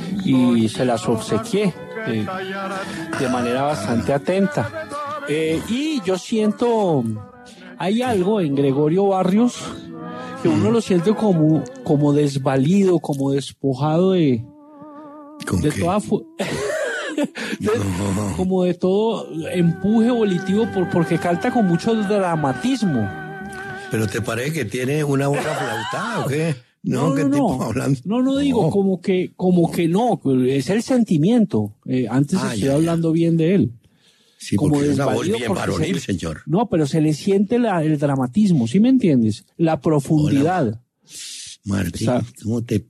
y se las obsequié eh, de manera bastante atenta. Eh, y yo siento, hay algo en Gregorio Barrios que uno lo siente como, como desvalido, como despojado de, ¿Con de qué? toda fu- de- No. como de todo empuje volitivo por, porque canta con mucho dramatismo. ¿Pero te parece que tiene una boca flautada o qué? No, No, ¿qué no, tipo no. hablando? No, no digo No. como que, como que no, es el sentimiento. Eh, antes Ah, estoy ya, ya. hablando bien de él. Sí, como porque es una voz desvalido bien porque varonil, se- señor. No, pero se le siente la, el dramatismo, ¿sí me entiendes? La profundidad. Martín, Está- ¿cómo te...?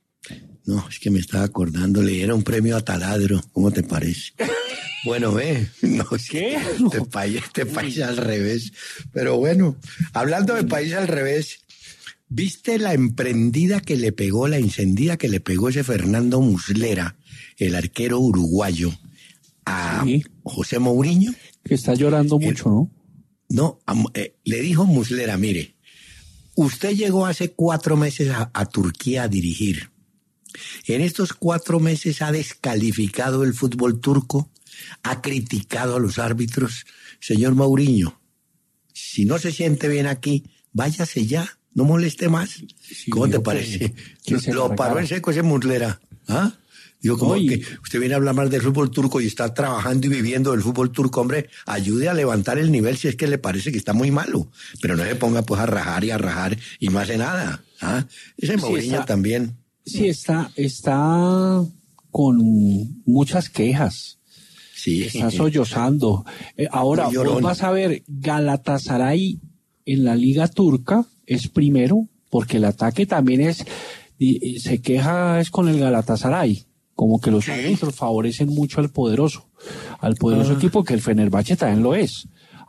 No, es que me estaba acordando, le dieron un premio a Taladro. ¿Cómo te parece? Bueno, ve, no, es que ¿Qué? Este país, este país al revés. Pero bueno, hablando de país al revés, ¿viste la emprendida que le pegó, la encendida que le pegó ese Fernando Muslera, el arquero uruguayo, a Sí. José Mourinho? Que está llorando mucho, ¿no? No, am- eh, le dijo Muslera, mire, usted llegó hace cuatro meses a, a Turquía a dirigir. En estos cuatro meses ha descalificado el fútbol turco, ha criticado a los árbitros. Señor Mourinho, si no se siente bien aquí, váyase ya, no moleste más. Sí, ¿Cómo te digo parece? que- que se Lo paró largara. en seco ese Muslera. ¿Ah? Digo, como Oye. que usted viene a hablar más del fútbol turco y está trabajando y viviendo del fútbol turco, hombre, ayude a levantar el nivel si es que le parece que está muy malo. Pero no se ponga pues a rajar y a rajar y no hace nada. ¿Ah? Ese Sí, Mourinho está- también. Sí, está, está con muchas quejas. Sí. Está sollozando. Eh, ahora, Muy llorón. vos vas a ver, Galatasaray en la Liga Turca es primero, porque el ataque también es, y- y se queja es con el Galatasaray, como que los árbitros favorecen mucho al poderoso, al poderoso Ah. equipo, que el Fenerbahce también lo es.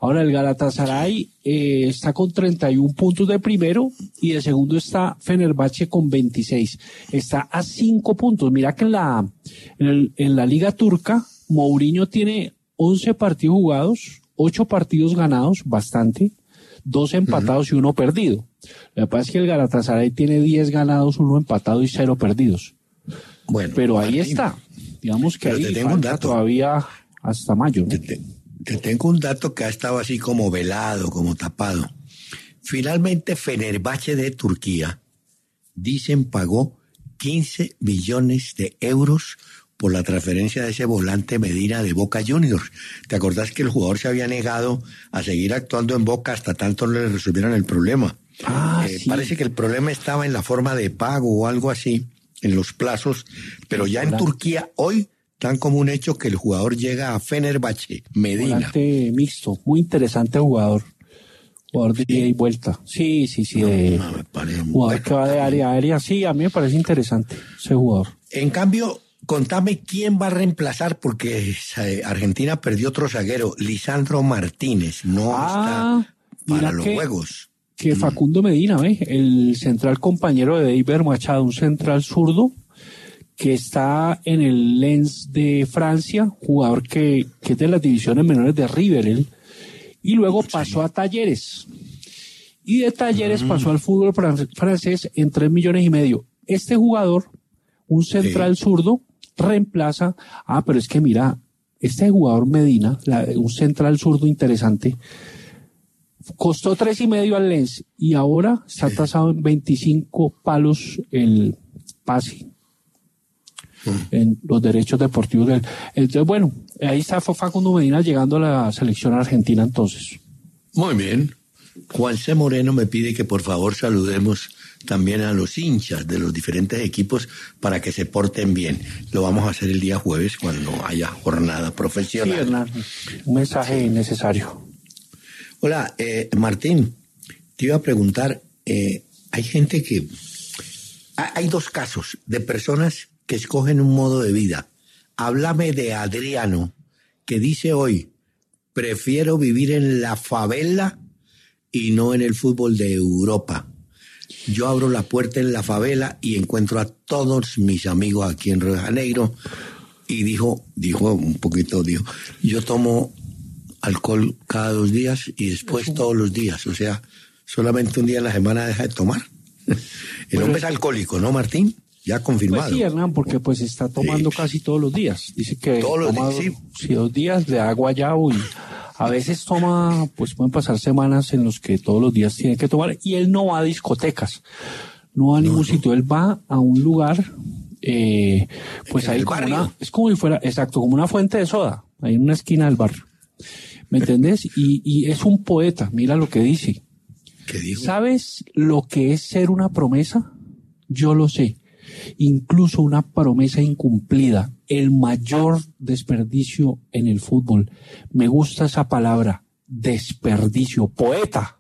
Ahora el Galatasaray eh, está con treinta y un puntos de primero y de segundo está Fenerbahce con veintiséis. Está a cinco puntos. Mira que en la, en, el, en la Liga Turca, Mourinho tiene once partidos jugados, ocho partidos ganados, bastante, dos empatados uh-huh. y uno perdido. Lo que pasa es que el Galatasaray tiene diez ganados, uno empatado y cero perdidos. Bueno, pero ahí Martín, está. Digamos que ahí falta un dato. Todavía hasta mayo, ¿no? Te, te, te tengo un dato que ha estado así como velado, como tapado. Finalmente, Fenerbahce de Turquía, dicen, pagó quince millones de euros por la transferencia de ese volante Medina de Boca Juniors. ¿Te acordás que el jugador se había negado a seguir actuando en Boca hasta tanto no le resolvieran el problema? Ah, eh, sí. Parece que el problema estaba en la forma de pago o algo así, en los plazos, pero ya en Turquía hoy tan como un hecho que el jugador llega a Fenerbahce, Medina. Volante mixto, muy interesante jugador. Jugador de ida y vuelta. Sí, sí, sí. No, de, no, me parece jugador bueno. que va de área a área. Sí, a mí me parece interesante ese jugador. En cambio, contame quién va a reemplazar, porque Argentina perdió otro zaguero, Lisandro Martínez, no ah, está para los que, juegos. Que Facundo Medina, ¿ves? El central compañero de David Machado, un central zurdo, que está en el Lens de Francia, jugador que, que es de las divisiones menores de River, él, y luego pasó a Talleres. Y de Talleres mm. pasó al fútbol francés en tres millones y medio. Este jugador, un central sí. zurdo, reemplaza, ah, pero es que mira, este jugador Medina, la, un central zurdo interesante, costó tres y medio al Lens y ahora está sí. tasado en veinticinco palos el pase en los derechos deportivos del. Entonces, bueno, ahí está Facundo Medina llegando a la selección argentina entonces. Muy bien. Juan C. Moreno me pide que por favor saludemos también a los hinchas de los diferentes equipos para que se porten bien. Lo vamos a hacer el día jueves cuando haya jornada profesional. Sí, Hernán, un mensaje necesario. Hola, eh, Martín, te iba a preguntar, eh, hay gente que... Hay dos casos de personas que escogen un modo de vida. Háblame de Adriano, que dice hoy, prefiero vivir en la favela y no en el fútbol de Europa. Yo abro la puerta en la favela y encuentro a todos mis amigos aquí en Río de Janeiro. Y dijo, dijo un poquito, dijo, yo tomo alcohol cada dos días y después Eso. todos los días. O sea, solamente un día en la semana deja de tomar. El bueno, hombre es alcohólico, ¿no, Martín? Ya confirmado. Pues sí, Hernán, porque pues está tomando sí. casi todos los días. Dice que todos los toma días, sí. sí, dos días de agua ya y a veces toma, pues pueden pasar semanas en los que todos los días tiene que tomar y él no va a discotecas, no va a ningún no, sitio, no. Él va a un lugar, eh, pues ahí como una, es como si fuera, exacto, como una fuente de soda, ahí en una esquina del barrio. ¿Me entendés? Y, y es un poeta, mira lo que dice. ¿Qué dijo? ¿Sabes lo que es ser una promesa? Yo lo sé. Incluso una promesa incumplida, el mayor desperdicio en el fútbol. Me gusta esa palabra, desperdicio. Poeta.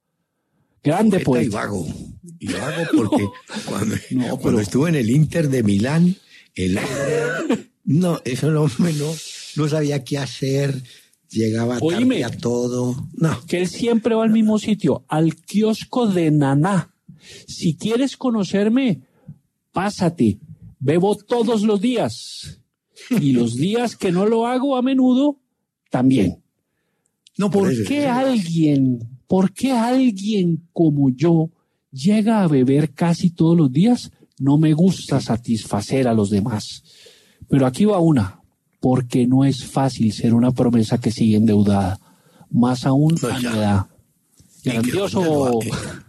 Grande poeta. poeta. Y vago. Y vago porque no, cuando, no, pero... cuando estuve en el Inter de Milán, el no, eso no, no, no sabía qué hacer. Llegaba tarde a todo. No. Que él siempre va al mismo sitio, al kiosco de Naná. Si quieres conocerme, pásate. Bebo todos los días. Y los días que no lo hago a menudo, también. No, por, ¿Por eso, qué eso. alguien, por qué alguien como yo llega a beber casi todos los días? No me gusta satisfacer a los demás. Pero aquí va una. Porque no es fácil ser una promesa que sigue endeudada. Más aún no, a la edad. Grandioso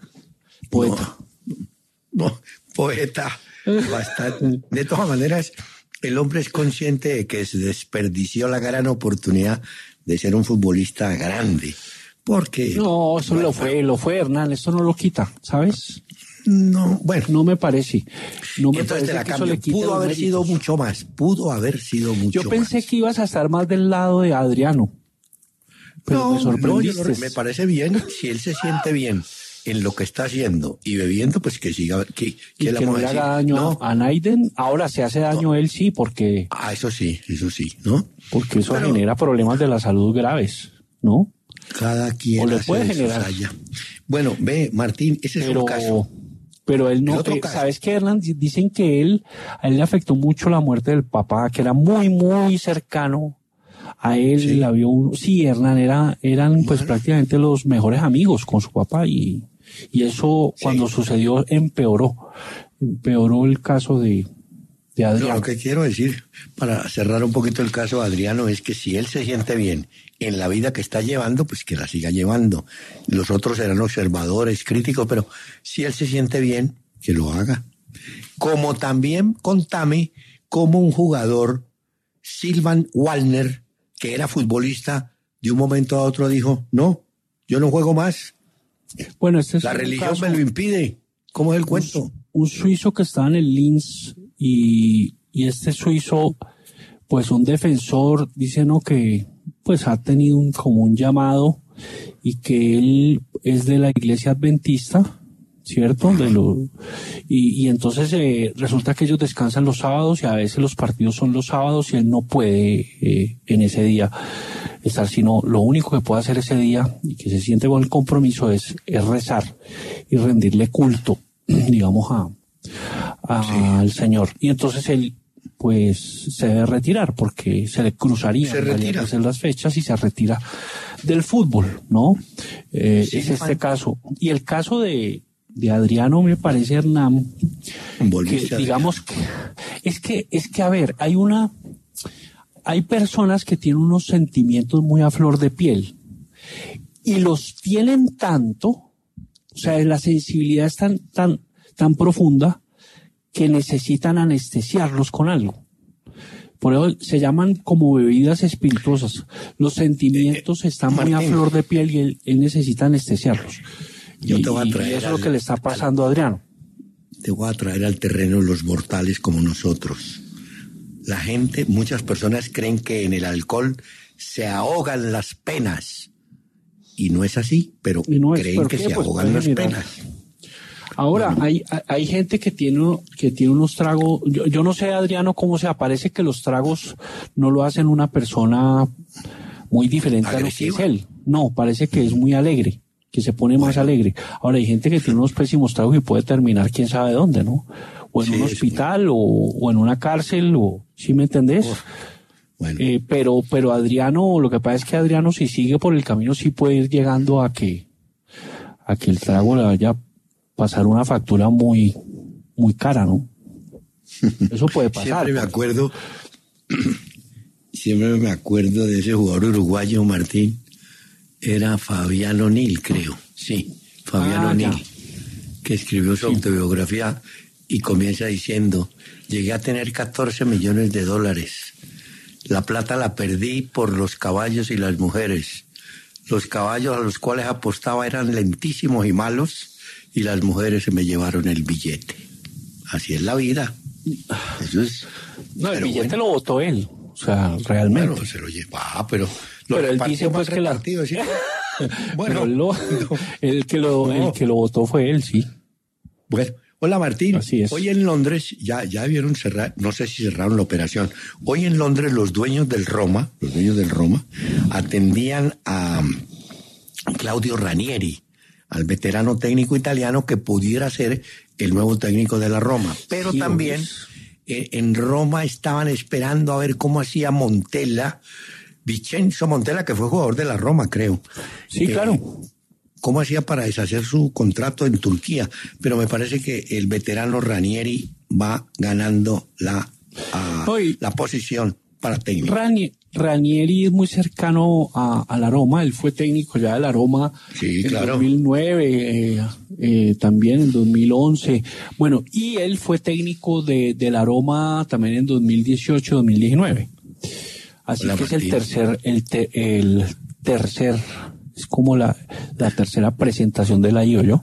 poeta. No, no, poeta. Bastante. De todas maneras, el hombre es consciente de que se desperdició la gran oportunidad de ser un futbolista grande. Porque... No, eso bueno, lo fue, lo fue, Hernán. Eso no lo quita, ¿sabes? No, bueno. No me parece. No me Entonces parece la que cambio. eso le quite Pudo haber méritos. sido mucho más. Pudo haber sido mucho más. Yo pensé más. que ibas a estar más del lado de Adriano. Pero no, me sorprendiste. No, yo, me parece bien. Si él se siente bien en lo que está haciendo y bebiendo, pues que siga. Que, que, y le que no le haga daño no. a Naiden. Ahora se hace daño no. él sí, porque... Ah, eso sí, eso sí, ¿no? Porque eso Pero, genera problemas de la salud graves, ¿no? Cada quien O le hace puede de su generar. saya. Bueno, ve, Martín, ese es Pero, un caso. pero él no, El otro eh, caso. ¿sabes qué, Hernán? Dicen que él, a él le afectó mucho la muerte del papá, que era muy, muy cercano a él. Sí. La vio uno, sí, Hernán, era, eran pues Bueno. prácticamente los mejores amigos con su papá y, y eso Sí. cuando sucedió empeoró, empeoró el caso de, de No, Adrián. lo que quiero decir, para cerrar un poquito el caso de Adriano, es que si él se siente bien en la vida que está llevando, pues que la siga llevando. Los otros serán observadores, críticos, pero si él se siente bien, que lo haga. Como también contame cómo un jugador, Silvan Wallner, que era futbolista, de un momento a otro dijo, no, yo no juego más, Bueno, este es la un religión caso- me lo impide. ¿Cómo es el un, cuento? un suizo que estaba en el Linz y, y este suizo, pues un defensor, dice no que pues ha tenido un, como un llamado y que él es de la iglesia adventista, ¿cierto? De lo, y, y entonces eh, resulta que ellos descansan los sábados y a veces los partidos son los sábados y él no puede eh, en ese día estar, sino lo único que puede hacer ese día y que se siente con el compromiso es, es rezar y rendirle culto, digamos, a, a- Sí. al Señor. Y entonces él pues se debe retirar porque se le cruzaría Se retira. en las fechas y se retira del fútbol, ¿no? Eh, Sí, es este Juan. caso. Y el caso de, de Adriano me parece, Hernán, que Volviste a- digamos que es que es que a ver, hay una hay personas que tienen unos sentimientos muy a flor de piel y los tienen tanto, o sea, la sensibilidad es tan tan tan profunda que necesitan anestesiarlos con algo. Por eso se llaman como bebidas espirituosas. Los sentimientos están muy a Martín. flor de piel y él, él necesita anestesiarlos. Yo y, te voy a y traer eso es lo al- que le está pasando a Adriano. Te voy a traer al terreno los mortales como nosotros. La gente, muchas personas creen que en el alcohol se ahogan las penas. Y no es así, pero Y no es, creen ¿por que qué? se Pues ahogan puede las generar- penas. Ahora, hay, hay gente que tiene, que tiene unos tragos, yo, yo no sé, Adriano, cómo se parece que los tragos no lo hacen una persona muy diferente a lo que es ¿Agresiva? él. No, parece que es muy alegre, que se pone más alegre. Ahora, hay gente que tiene unos pésimos tragos y puede terminar quién sabe dónde, ¿no? O en Sí, un es hospital o, o en una cárcel, o, ¿sí me entendés? Bueno, Eh, pero, pero Adriano, lo que pasa es que Adriano si sigue por el camino sí puede ir llegando a que, a que el trago le vaya a pasar una factura muy, muy cara, ¿no? Eso puede pasar. siempre me pues. acuerdo, siempre me acuerdo de ese jugador uruguayo, Martín. Era Fabián O'Neill, creo. Sí, Fabián Ah, O'Neill, ya. que escribió su autobiografía y comienza diciendo, llegué a tener catorce millones de dólares. La plata la perdí por los caballos y las mujeres. Los caballos a los cuales apostaba eran lentísimos y malos y las mujeres se me llevaron el billete. Así es la vida. Eso es... No, el pero billete bueno, lo votó él, o sea, realmente. bueno, se lo lleva, ah, pero... lo Pero él repartió dice, pues, mal que la- repartido, ¿sí? Pero Bueno, él lo- el que lo, No. el que lo votó fue él, sí. bueno, hola Martín. Así es. Hoy en Londres, ya, ya vieron cerrar, no sé si cerraron la operación. Hoy en Londres los dueños del Roma, los dueños del Roma, atendían a Claudio Ranieri, al veterano técnico italiano que pudiera ser el nuevo técnico de la Roma. Pero Sí, también pues. eh, en Roma estaban esperando a ver cómo hacía Montella, Vincenzo Montella, que fue jugador de la Roma, creo. Sí, Eh, claro. cómo hacía para deshacer su contrato en Turquía, pero me parece que el veterano Ranieri va ganando la, ah, Oye. la posición para técnico. Rani- Ranieri es muy cercano a, a la Roma, él fue técnico ya de la Roma Sí, en claro. dos mil nueve, eh, eh, también en dos mil once, bueno, y él fue técnico de, de la Roma también en dos mil dieciocho, dos mil diecinueve. Así Hola, que es el Martín. tercer, el, te- el tercer, es como la, la tercera presentación de la I O yo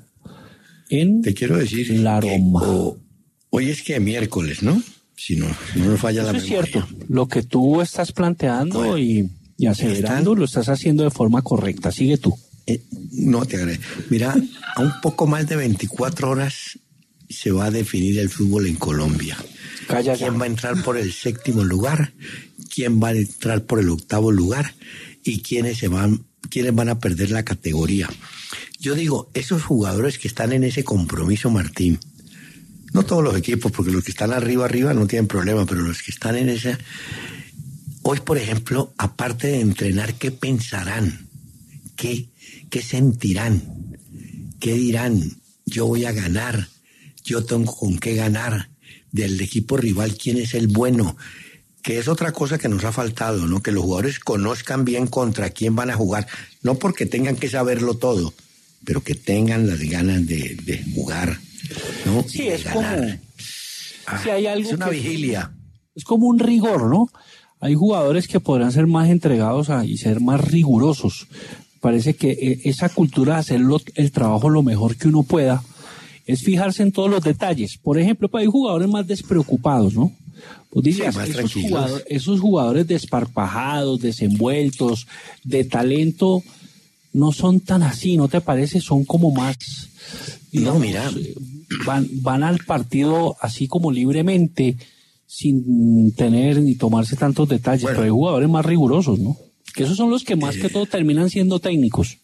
en Te quiero decir la que Roma. o- hoy es que miércoles, ¿no? Si no, si no me falla la Eso es memoria. cierto. Lo que tú estás planteando Bueno, y, y aseverando están- lo estás haciendo de forma correcta. Sigue tú. Eh, no te agradezco. Mira, a un poco más de veinticuatro horas se va a definir el fútbol en Colombia. Calla ya. ¿Quién va a entrar por el séptimo lugar? ¿Quién va a entrar por el octavo lugar? ¿Y quiénes se van, quiénes van a perder la categoría. Yo digo, esos jugadores que están en ese compromiso, Martín, no todos los equipos, porque los que están arriba, arriba no tienen problema, pero los que están en esa... Hoy, por ejemplo, aparte de entrenar, ¿qué pensarán? ¿Qué, qué sentirán? ¿Qué dirán? Yo voy a ganar, yo tengo con qué ganar. Del equipo rival, ¿quién es el bueno? Que es otra cosa que nos ha faltado, ¿no? Que los jugadores conozcan bien contra quién van a jugar. No porque tengan que saberlo todo, pero que tengan las ganas de, de jugar, ¿no? Sí, de es ganar. como... Ah, sí, hay algo es una que- vigilia. Es como un rigor, ¿no? Hay jugadores que podrán ser más entregados a, y ser más rigurosos. Parece que eh, esa cultura de hacer lo- el trabajo lo mejor que uno pueda es fijarse en todos los detalles. Por ejemplo, pues hay jugadores más despreocupados, ¿no? Pues dirías, Sí, más esos, tranquilos. jugadores, esos jugadores desparpajados, desenvueltos, de talento, no son tan así, ¿no te parece? Son como más... No, mira. eh, Van, van al partido así como libremente, sin tener ni tomarse tantos detalles, Bueno. pero hay jugadores más rigurosos, ¿no? Que esos son los que más Eh. que todo terminan siendo técnicos.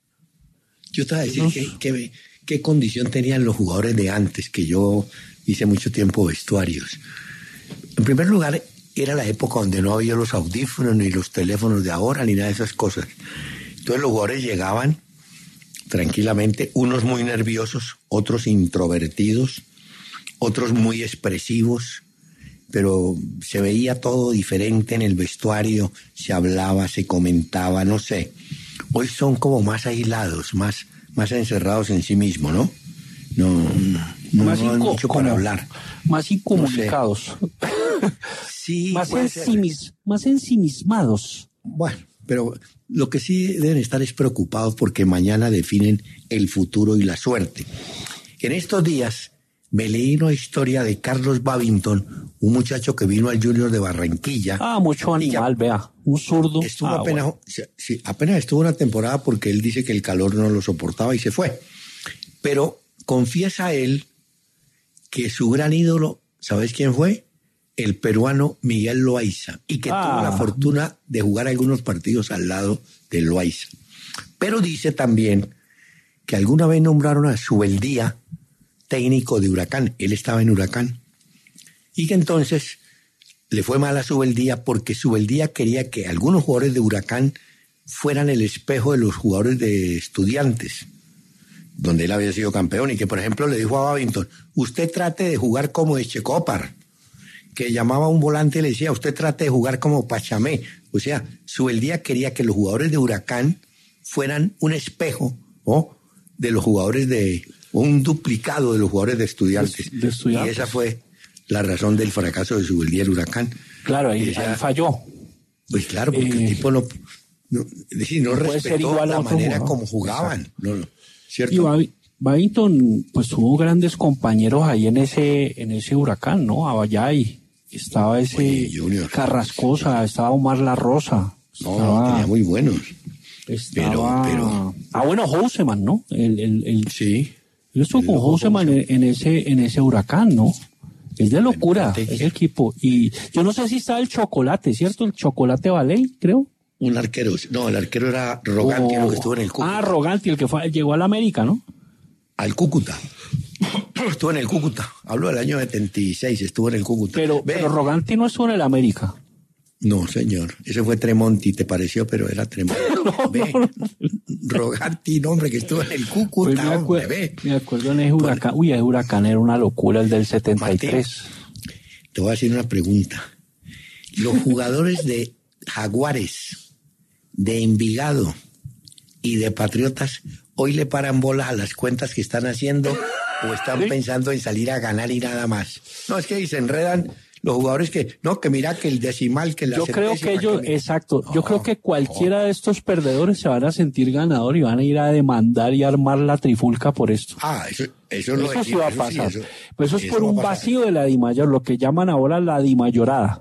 Yo te voy a decir Esos- qué, qué, qué condición tenían los jugadores de antes, que yo hice mucho tiempo vestuarios. En primer lugar, era la época donde no había los audífonos, ni los teléfonos de ahora, ni nada de esas cosas. Entonces los jugadores llegaban tranquilamente, unos muy nerviosos, otros introvertidos, otros muy expresivos, pero se veía todo diferente en el vestuario, se hablaba, se comentaba, no sé. Hoy son como más aislados, más, más encerrados en sí mismos, ¿no? No, no, Más no hay inco- mucho como- para hablar. Más incomunicados, Sí, más, puede ser. ensimis- más ensimismados. Bueno, pero lo que sí deben estar es preocupados porque mañana definen el futuro y la suerte. En estos días me leí una historia de Carlos Babington, un muchacho que vino al Junior de Barranquilla. Ah, mucho Y ya- animal, vea, un zurdo. Estuvo Ah, apenas, bueno. sí, sí, apenas estuvo una temporada porque él dice que el calor no lo soportaba y se fue. Pero confiesa él que su gran ídolo, ¿sabes quién fue? El peruano Miguel Loaiza, y que Ah. tuvo la fortuna de jugar algunos partidos al lado de Loaiza. Pero dice también que alguna vez nombraron a Subeldía técnico de Huracán. Él estaba en Huracán. Y que entonces le fue mal a Subeldía porque Subeldía quería que algunos jugadores de Huracán fueran el espejo de los jugadores de Estudiantes, donde él había sido campeón, y que, por ejemplo, le dijo a Babington, usted trate de jugar como Echecópar, que llamaba a un volante y le decía, usted trate de jugar como Pachamé. O sea, Subeldía quería que los jugadores de Huracán fueran un espejo, ¿no?, de los jugadores de, o un duplicado de los jugadores de Estudiantes. De- de Estudiantes. Y esa fue la razón del fracaso de Subeldía el Huracán. Claro, ahí, Y esa- ahí falló. Pues claro, porque Eh, el tipo no, no, es decir, no no puede ser respetó igual a la otro manera jugador. como jugaban. No, no. ¿Cierto? Y Babi- Babington, pues tuvo grandes compañeros ahí en ese, en ese Huracán, ¿no? Abayay, estaba ese Oye, Junior. Carrascosa, estaba Omar La Rosa. No, estaba- tenía muy buenos. estaba- pero- Ah, bueno, Houseman, ¿no? El, el, el, Sí. él estuvo el con loco Houseman en, en ese, en ese Huracán, ¿no? Es de locura, Bueno, ese equipo. Y yo no sé si está el Chocolate, ¿cierto? El Chocolate Ballet, creo. Un arquero. No, el arquero era Roganti, O- lo que estuvo en el Cúcuta. Ah, Roganti, el que fue, llegó al América, ¿no? Al Cúcuta. Estuvo en el Cúcuta. Hablo del año setenta y seis, estuvo en el Cúcuta. Pero, Ve. pero Roganti no estuvo en el América. No, señor. Ese fue Tremonti, ¿te pareció? Pero era Tremonti. Ve. Roganti, no, hombre, que estuvo en el Cúcuta, Pues me, hombre, acuer- ve. me acuerdo en ese huracán. Uy, ese huracán era una locura, el del setenta y tres. Te voy a hacer una pregunta. Los jugadores de Jaguares, de Envigado y de Patriotas, ¿hoy le paran bolas a las cuentas que están haciendo o están pensando en salir a ganar y nada más? No, es que se enredan los jugadores que, no, que mira que el decimal, que la Yo creo centésima, que ellos, mira- exacto, yo No, creo que cualquiera de estos perdedores se van a sentir ganador y van a ir a demandar y armar la trifulca por esto. Ah, eso, eso, lo Eso sí decía, va a eso sí, pasar. eso- Pues eso es eso por va a un pasar. vacío de la Dimayor, lo que llaman ahora la Dimayorada.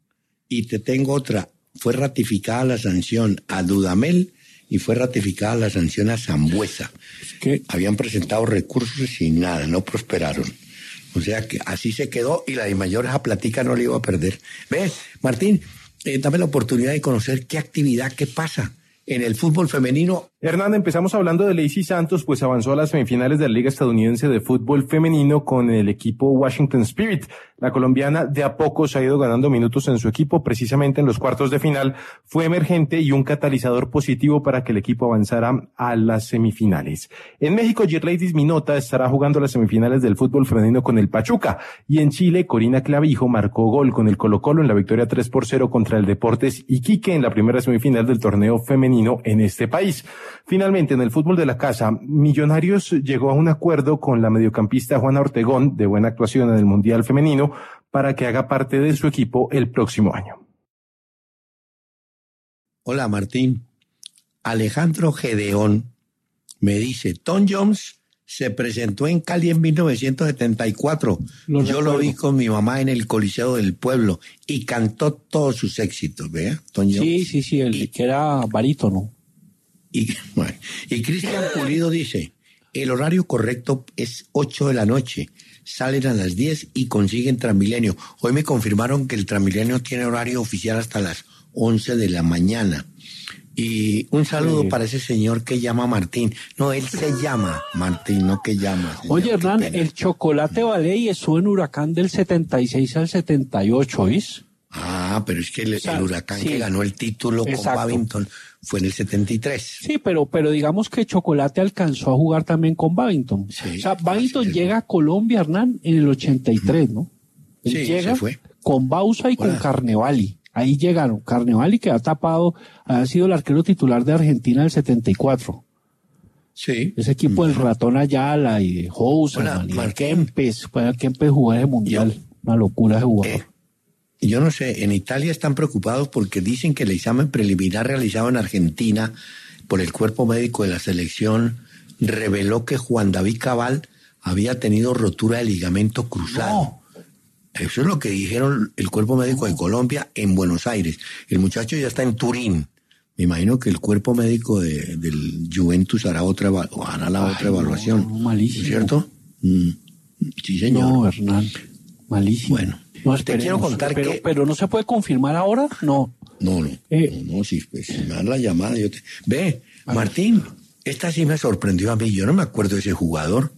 Y te tengo otra. Fue ratificada la sanción a Dudamel y fue ratificada la sanción a Zambuesa. Que Habían presentado recursos y nada, no prosperaron. O sea que así se quedó y la de mayor esa platica no le iba a perder. ¿Ves, Martín? Eh, dame la oportunidad de conocer qué actividad, qué pasa en el fútbol femenino. Hernán, empezamos hablando de Lacey Santos, pues avanzó a las semifinales de la Liga Estadounidense de Fútbol Femenino con el equipo Washington Spirit. La colombiana de a poco se ha ido ganando minutos en su equipo, precisamente en los cuartos de final. Fue emergente y un catalizador positivo para que el equipo avanzara a las semifinales. En México, Yerleidis Minota estará jugando las semifinales del fútbol femenino con el Pachuca. Y en Chile, Corina Clavijo marcó gol con el Colo-Colo en la victoria tres por cero contra el Deportes Iquique en la primera semifinal del torneo femenino en este país. Finalmente, en el fútbol de la casa, Millonarios llegó a un acuerdo con la mediocampista Juana Ortegón, de buena actuación en el Mundial Femenino, para que haga parte de su equipo el próximo año. Hola, Martín. Alejandro Gedeón me dice, Tom Jones se presentó en Cali en mil novecientos setenta y cuatro. Lo Yo recuerdo. Lo vi con mi mamá en el Coliseo del Pueblo y cantó todos sus éxitos, ¿vea? Tom Jones. Sí, sí, sí, el y, que era barítono. Y, bueno, y Cristian Pulido dice, el horario correcto es ocho de la noche, salen a las diez y consiguen Transmilenio. Hoy me confirmaron que el Transmilenio tiene horario oficial hasta las once de la mañana. Y un saludo sí. para ese señor que llama Martín. No, él se llama Martín, no que llama. Señor, Oye, Hernán, el Chocolate Ballet estuvo en Huracán del setenta y seis al setenta y ocho, ¿oís? Ah, pero es que el, o sea, el Huracán sí. que ganó el título Exacto. con Babington fue en el setenta y tres. Sí, pero, pero digamos que Chocolate alcanzó a jugar también con Babington. Sí, o sea, Babington sí, llega a Colombia, Hernán, en el ochenta y tres, ¿no? Él sí, llega se fue. Con Bausa y Hola. con Carnevali. Ahí llegaron. Carnevali, que ha tapado, ha sido el arquero titular de Argentina del setenta y cuatro. Sí. Ese equipo del Ratón Ayala y de Houseman y de Kempes. Para Kempes jugar ese mundial. Yo, Una locura de jugador. Eh, yo no sé, en Italia están preocupados porque dicen que el examen preliminar realizado en Argentina por el cuerpo médico de la selección reveló que Juan David Cabal había tenido rotura de ligamento cruzado. No. Eso es lo que dijeron el cuerpo médico de Colombia en Buenos Aires. El muchacho ya está en Turín. Me imagino que el cuerpo médico de, del Juventus hará otra hará la Ay, otra evaluación. No, malísimo. ¿Cierto? Mm, sí, señor. No, Hernán. Malísimo. Bueno, no, te quiero contar pero, que... Pero no se puede confirmar ahora, no. No, no. Eh. No, no, si, pues, si me dan la llamada, yo te... Ve, a Martín, ver. esta sí me sorprendió a mí. Yo no me acuerdo de ese jugador.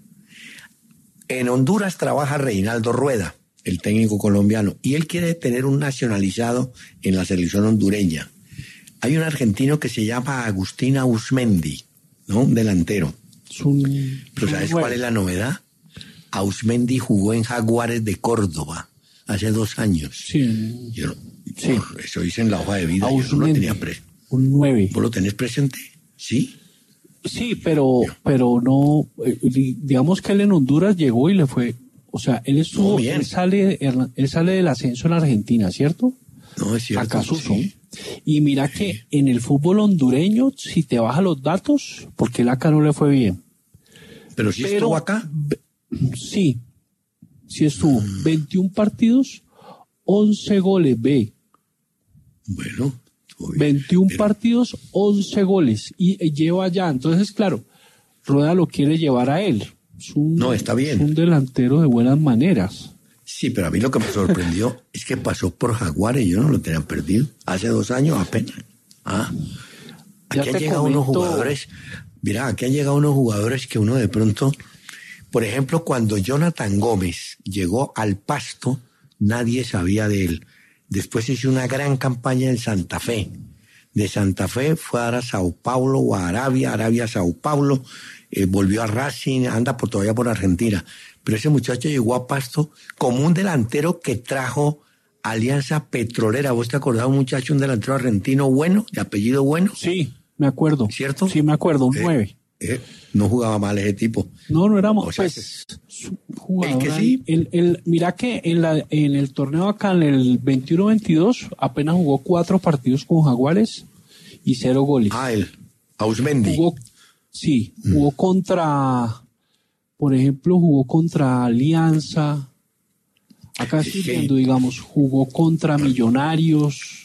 En Honduras trabaja Reinaldo Rueda, el técnico colombiano, y él quiere tener un nacionalizado en la selección hondureña. Hay un argentino que se llama Agustín Ausmendi, ¿no? Un delantero. Es un, Pero ¿sabes un cuál es la novedad? Ausmendi jugó en Jaguares de Córdoba hace dos años. Sí. Yo, sí. Eso dice en la hoja de vida. Ausmendi, yo no lo tenía presente. Un nueve. ¿Vos lo tenés presente? Sí. Sí, pero, pero no, digamos que él en Honduras llegó y le fue... O sea, él estuvo, no, él sale, él sale del ascenso en Argentina, ¿cierto? No, es cierto. A Casuso. Sí. Y mira sí. que en el fútbol hondureño, si te baja los datos, porque él acá no le fue bien. Pero sí Pero, estuvo acá. Sí, sí estuvo. Mm. veintiún partidos, once goles, ve. Bueno. Bien. veintiún Pero... partidos, once goles. Y, y lleva ya, entonces claro, Rueda lo quiere llevar a él. Es un, no, está bien. Es un delantero de buenas maneras. Sí, pero a mí lo que me sorprendió es que pasó por Jaguares, yo no lo tenía perdido. Hace dos años apenas. Ah, aquí han llegado comento... unos jugadores, mira, aquí han llegado unos jugadores que uno de pronto, por ejemplo, cuando Jonathan Gómez llegó al Pasto, nadie sabía de él. Después hizo una gran campaña en Santa Fe. De Santa Fe fue a, a Sao Paulo o a Arabia, Arabia, Sao Paulo. Eh, volvió a Racing, anda por todavía por Argentina. Pero ese muchacho llegó a Pasto como un delantero que trajo Alianza Petrolera. ¿Vos te acordás de un muchacho, un delantero argentino bueno, de apellido bueno? Sí, me acuerdo. ¿Cierto? Sí, me acuerdo, un nueve. Eh, eh, no jugaba mal ese tipo. No, no éramos, o sea, pues, jugador, el que sí. El, el, mira que en, la, en el torneo acá, en el veintiuno veintidós, apenas jugó cuatro partidos con Jaguares y cero goles. Ah, el Ausmendi. Jugó Sí, jugó mm. contra, por ejemplo, jugó contra Alianza, acá estoy viendo, digamos, jugó contra Millonarios.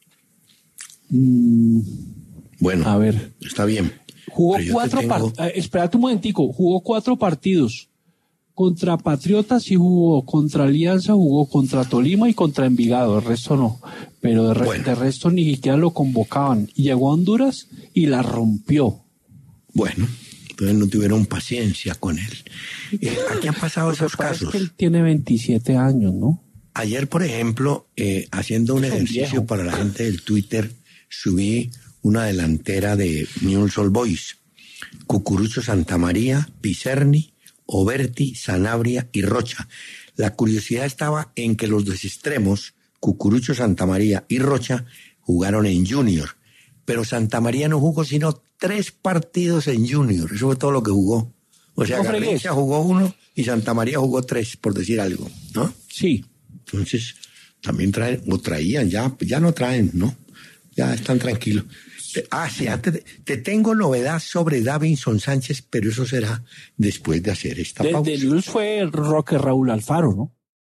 Mm, bueno, a ver. Está bien. Jugó cuatro tengo... partidos, eh, espérate un momentico, jugó cuatro partidos Contra Patriotas sí jugó, contra Alianza jugó, contra Tolima y contra Envigado, el resto no. Pero de, re bueno. de resto ni siquiera lo convocaban. Y llegó a Honduras y la rompió. Bueno, entonces no tuvieron paciencia con él. Eh, aquí han pasado esos casos. Es que él tiene veintisiete años, ¿no? Ayer, por ejemplo, eh, haciendo un ejercicio viejo. para la gente del Twitter, subí una delantera de Newell's Old Boys. Cucurucho Santamaría, Pizerni, Oberti, Sanabria y Rocha. La curiosidad estaba en que los dos extremos, Cucurucho Santamaría y Rocha, jugaron en Junior. Pero Santamaría no jugó sino tres partidos en Junior. Eso fue todo lo que jugó. O sea, no Garrincha jugó uno y Santamaría jugó tres, por decir algo, ¿no? Sí. Entonces, también traen, o traían, ya, ya no traen, ¿no? Ya están tranquilos. Ah, sí, antes te, te tengo novedad sobre Davinson Sánchez, pero eso será después de hacer esta de, pausa. De Luz fue el Roque Raúl Alfaro, ¿no?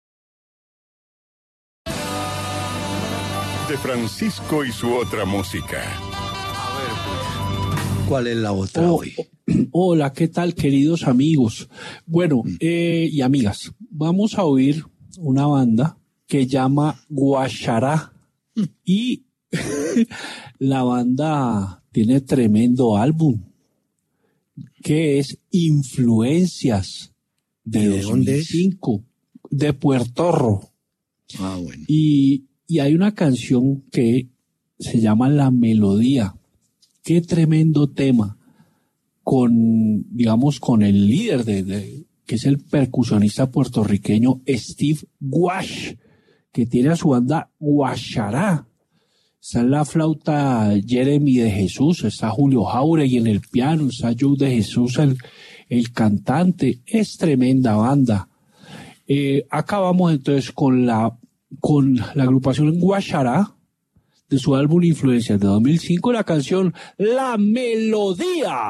De Francisco y su otra música. A ver, pues, ¿cuál es la otra oh, hoy? Hola, ¿qué tal, queridos amigos? Bueno, mm. eh, y amigas, vamos a oír una banda que llama Guachará mm. y la banda tiene tremendo álbum que es Influencias de, ¿de dos mil cinco de Puerto Rico. Ah, bueno. Y, y hay una canción que se llama La Melodía. Qué tremendo tema con, digamos, con el líder de, de que es el percusionista puertorriqueño Steve Wash, que tiene a su banda Guachará. Está en la flauta Jeremy de Jesús, está Julio Jauregui en el piano, está Joe de Jesús, el, el cantante. Es tremenda banda. Eh, acabamos entonces con la, con la agrupación Guachará, de su álbum Influencias de dos mil cinco, la canción La Melodía.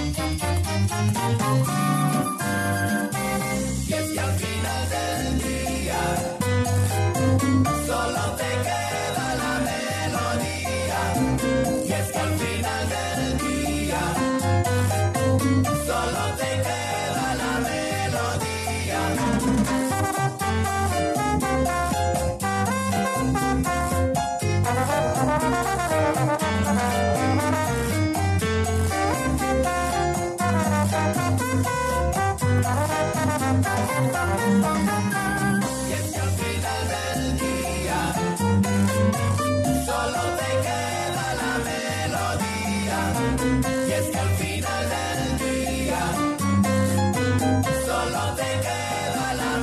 Y es que al final del día solo te queda la melodía. Y es que al final del día solo te queda la melodía. Y es que al final del día solo te queda la melodía. Y es que al final del día solo te queda la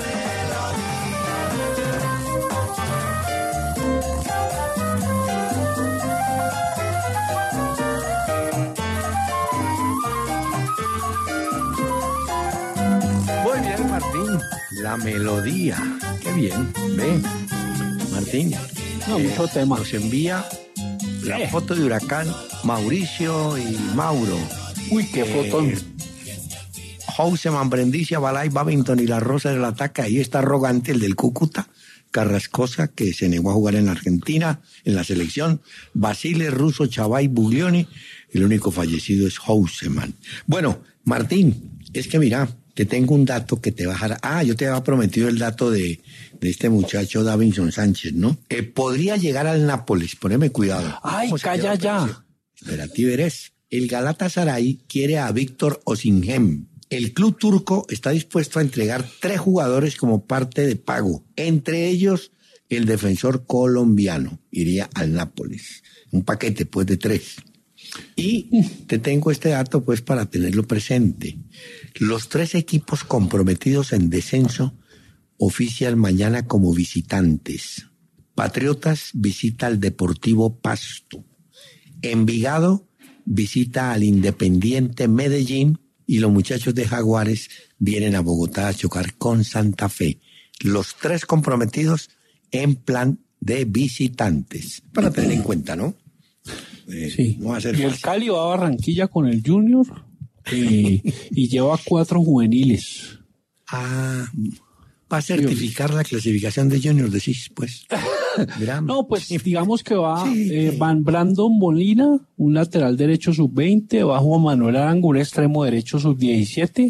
Muy bien, Martín. La melodía. Qué bien. Ve, Martín. No, eh, mucho tema. Nos envía la Eh. foto de Huracán, Mauricio y Mauro. Uy, qué fotón. Eh, Houseman, Brendicia, Balay, Babington y la Rosa del Ataque. Ahí está Arrogante, el del Cúcuta. Carrascosa, que se negó a jugar en la Argentina, en la selección. Basile, Russo, Chavay, Buglioni. El único fallecido es Houseman. Bueno, Martín, es que mira, te tengo un dato que te va a dejar. Ah, yo te había prometido el dato de, de este muchacho Davinson Sánchez, ¿no? Eh, podría llegar al Nápoles, poneme cuidado. Ay, calla ya. Espérate, verás. El Galatasaray quiere a Víctor Osimhen. El club turco está dispuesto a entregar tres jugadores como parte de pago. Entre ellos, el defensor colombiano iría al Nápoles. Un paquete, pues, de tres. Y te tengo este dato, pues, para tenerlo presente. Los tres equipos comprometidos en descenso ofician mañana como visitantes. Patriotas visita al Deportivo Pasto. Envigado visita al Independiente Medellín. Y los muchachos de Jaguares vienen a Bogotá a chocar con Santa Fe. Los tres comprometidos en plan de visitantes. Para tener en cuenta, ¿no? Eh, Sí. No va a ser Y el fácil. Cali va a Barranquilla con el Junior eh, y lleva cuatro juveniles. Ah, va a certificar la clasificación de Junior, decís, pues. Mirá. No, pues digamos que va Sí, eh, sí. van Brandon Molina, un lateral derecho sub veinte, va Juan Manuel Arango, un extremo derecho sub diecisiete,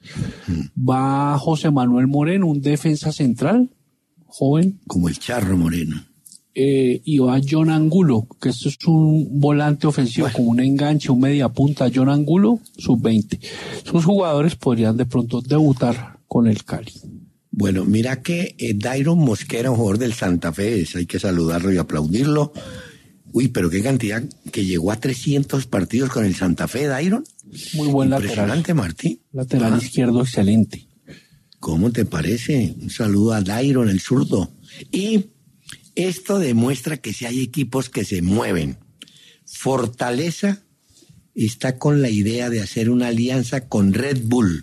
Va José Manuel Moreno, un defensa central, joven. Como el Charro Moreno. Eh, y va John Angulo, que esto es un volante ofensivo, Bueno. con un enganche, un media punta. John Angulo, sub veinte. Sus jugadores podrían de pronto debutar con el Cali. Bueno, mira que eh, Dairon Mosquera, un jugador del Santa Fe, es- hay que saludarlo y aplaudirlo. Uy, pero qué cantidad, que llegó a trescientos partidos con el Santa Fe, Dairon. Muy buen lateral. Impresionante, Martín. Lateral Ah, izquierdo excelente. ¿Cómo te parece? Un saludo a Dairon, el zurdo. Y esto demuestra que si hay equipos que se mueven. Fortaleza está con la idea de hacer una alianza con Red Bull.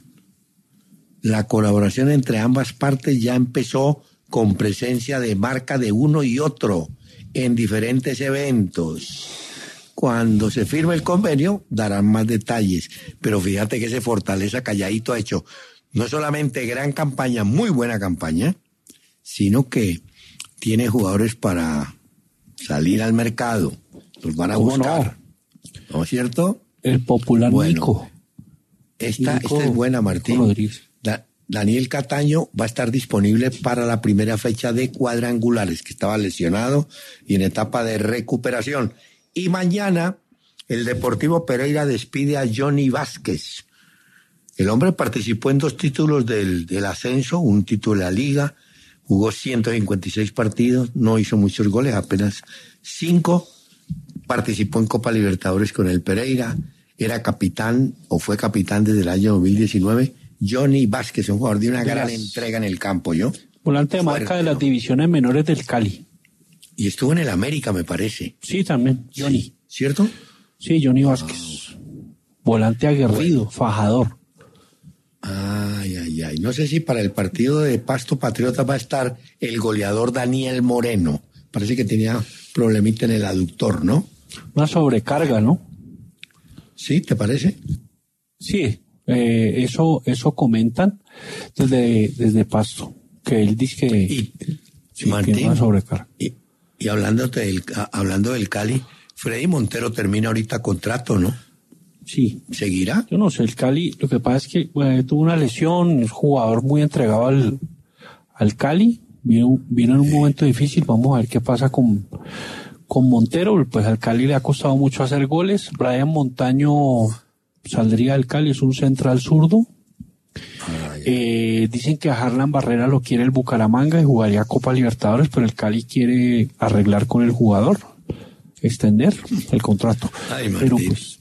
La colaboración entre ambas partes ya empezó con presencia de marca de uno y otro en diferentes eventos. Cuando se firme el convenio, darán más detalles. Pero fíjate que ese Fortaleza calladito ha hecho no solamente gran campaña, muy buena campaña, sino que tiene jugadores para salir al mercado. Los van a ¿Cómo buscar. ¿No es cierto? El popular Bueno. Nico. Esta, Nico- esta es buena, Martín. Nico Rodríguez. Da- Daniel Cataño va a estar disponible para la primera fecha de cuadrangulares, que estaba lesionado y en etapa de recuperación. Y mañana el Deportivo Pereira despide a Johnny Vázquez. El hombre participó en dos títulos del, del ascenso, un título de la liga, jugó ciento cincuenta y seis partidos, no hizo muchos goles, apenas cinco. Participó en Copa Libertadores con el Pereira, era capitán o fue capitán desde el año dos mil diecinueve. Johnny Vázquez, un jugador de una De gran las- entrega en el campo, ¿yo? Volante de Fuerte, marca de las ¿no? divisiones menores del Cali. Y estuvo en el América, me parece. Sí, también. Johnny. Sí, ¿cierto? Sí, Johnny Vázquez. Volante aguerrido, fajador. Ay, ay, ay. No sé si para el partido de Pasto Patriota va a estar el goleador Daniel Moreno. Parece que tenía problemita en el aductor, ¿no? Una sobrecarga, ¿no? ¿Sí? ¿Te parece? Sí, eh, eso, eso comentan desde, desde Pasto, que él dice que, Y, sí, que Martín, una sobrecarga. y, y hablando, del, hablando del Cali, Freddy Montero termina ahorita contrato, ¿no? Sí, ¿Seguirá? yo no sé, el Cali, lo que pasa es que bueno, tuvo una lesión, es jugador muy entregado al, al Cali, vino, vino en un momento difícil, vamos a ver qué pasa con, con Montero, pues al Cali le ha costado mucho hacer goles, Brian Montaño saldría del Cali, es un central zurdo. Eh, dicen que a Harlan Barrera lo quiere el Bucaramanga y jugaría Copa Libertadores, pero el Cali quiere arreglar con el jugador, extender el contrato. Ay, pero Martín. pues,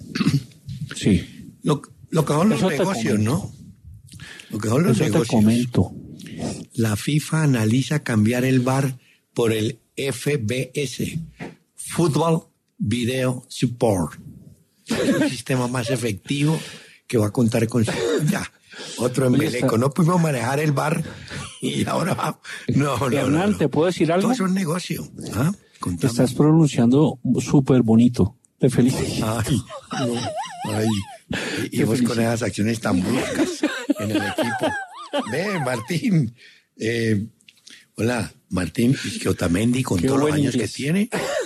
sí, Lo, lo que son los Eso te negocios, comento. ¿no? Lo que son los eso te negocios. comento. La FIFA analiza cambiar el V A R por el F B S, Football Video Support. Es un sistema más efectivo que va a contar con... Ya, otro embeleco. está- No pudimos manejar el V A R y ahora va... No, no, no, Hernán, no. ¿te puedo decir algo? Todo es un negocio. ¿Ah? Contame. Estás pronunciando súper bonito. Te felicito. Ay, no, ay. Y, y Te vos con felicito. esas acciones tan bruscas en el equipo. Ve, Martín. Eh, hola, Martín. Y que Otamendi, con Qué todos los buen años inglés. que tiene,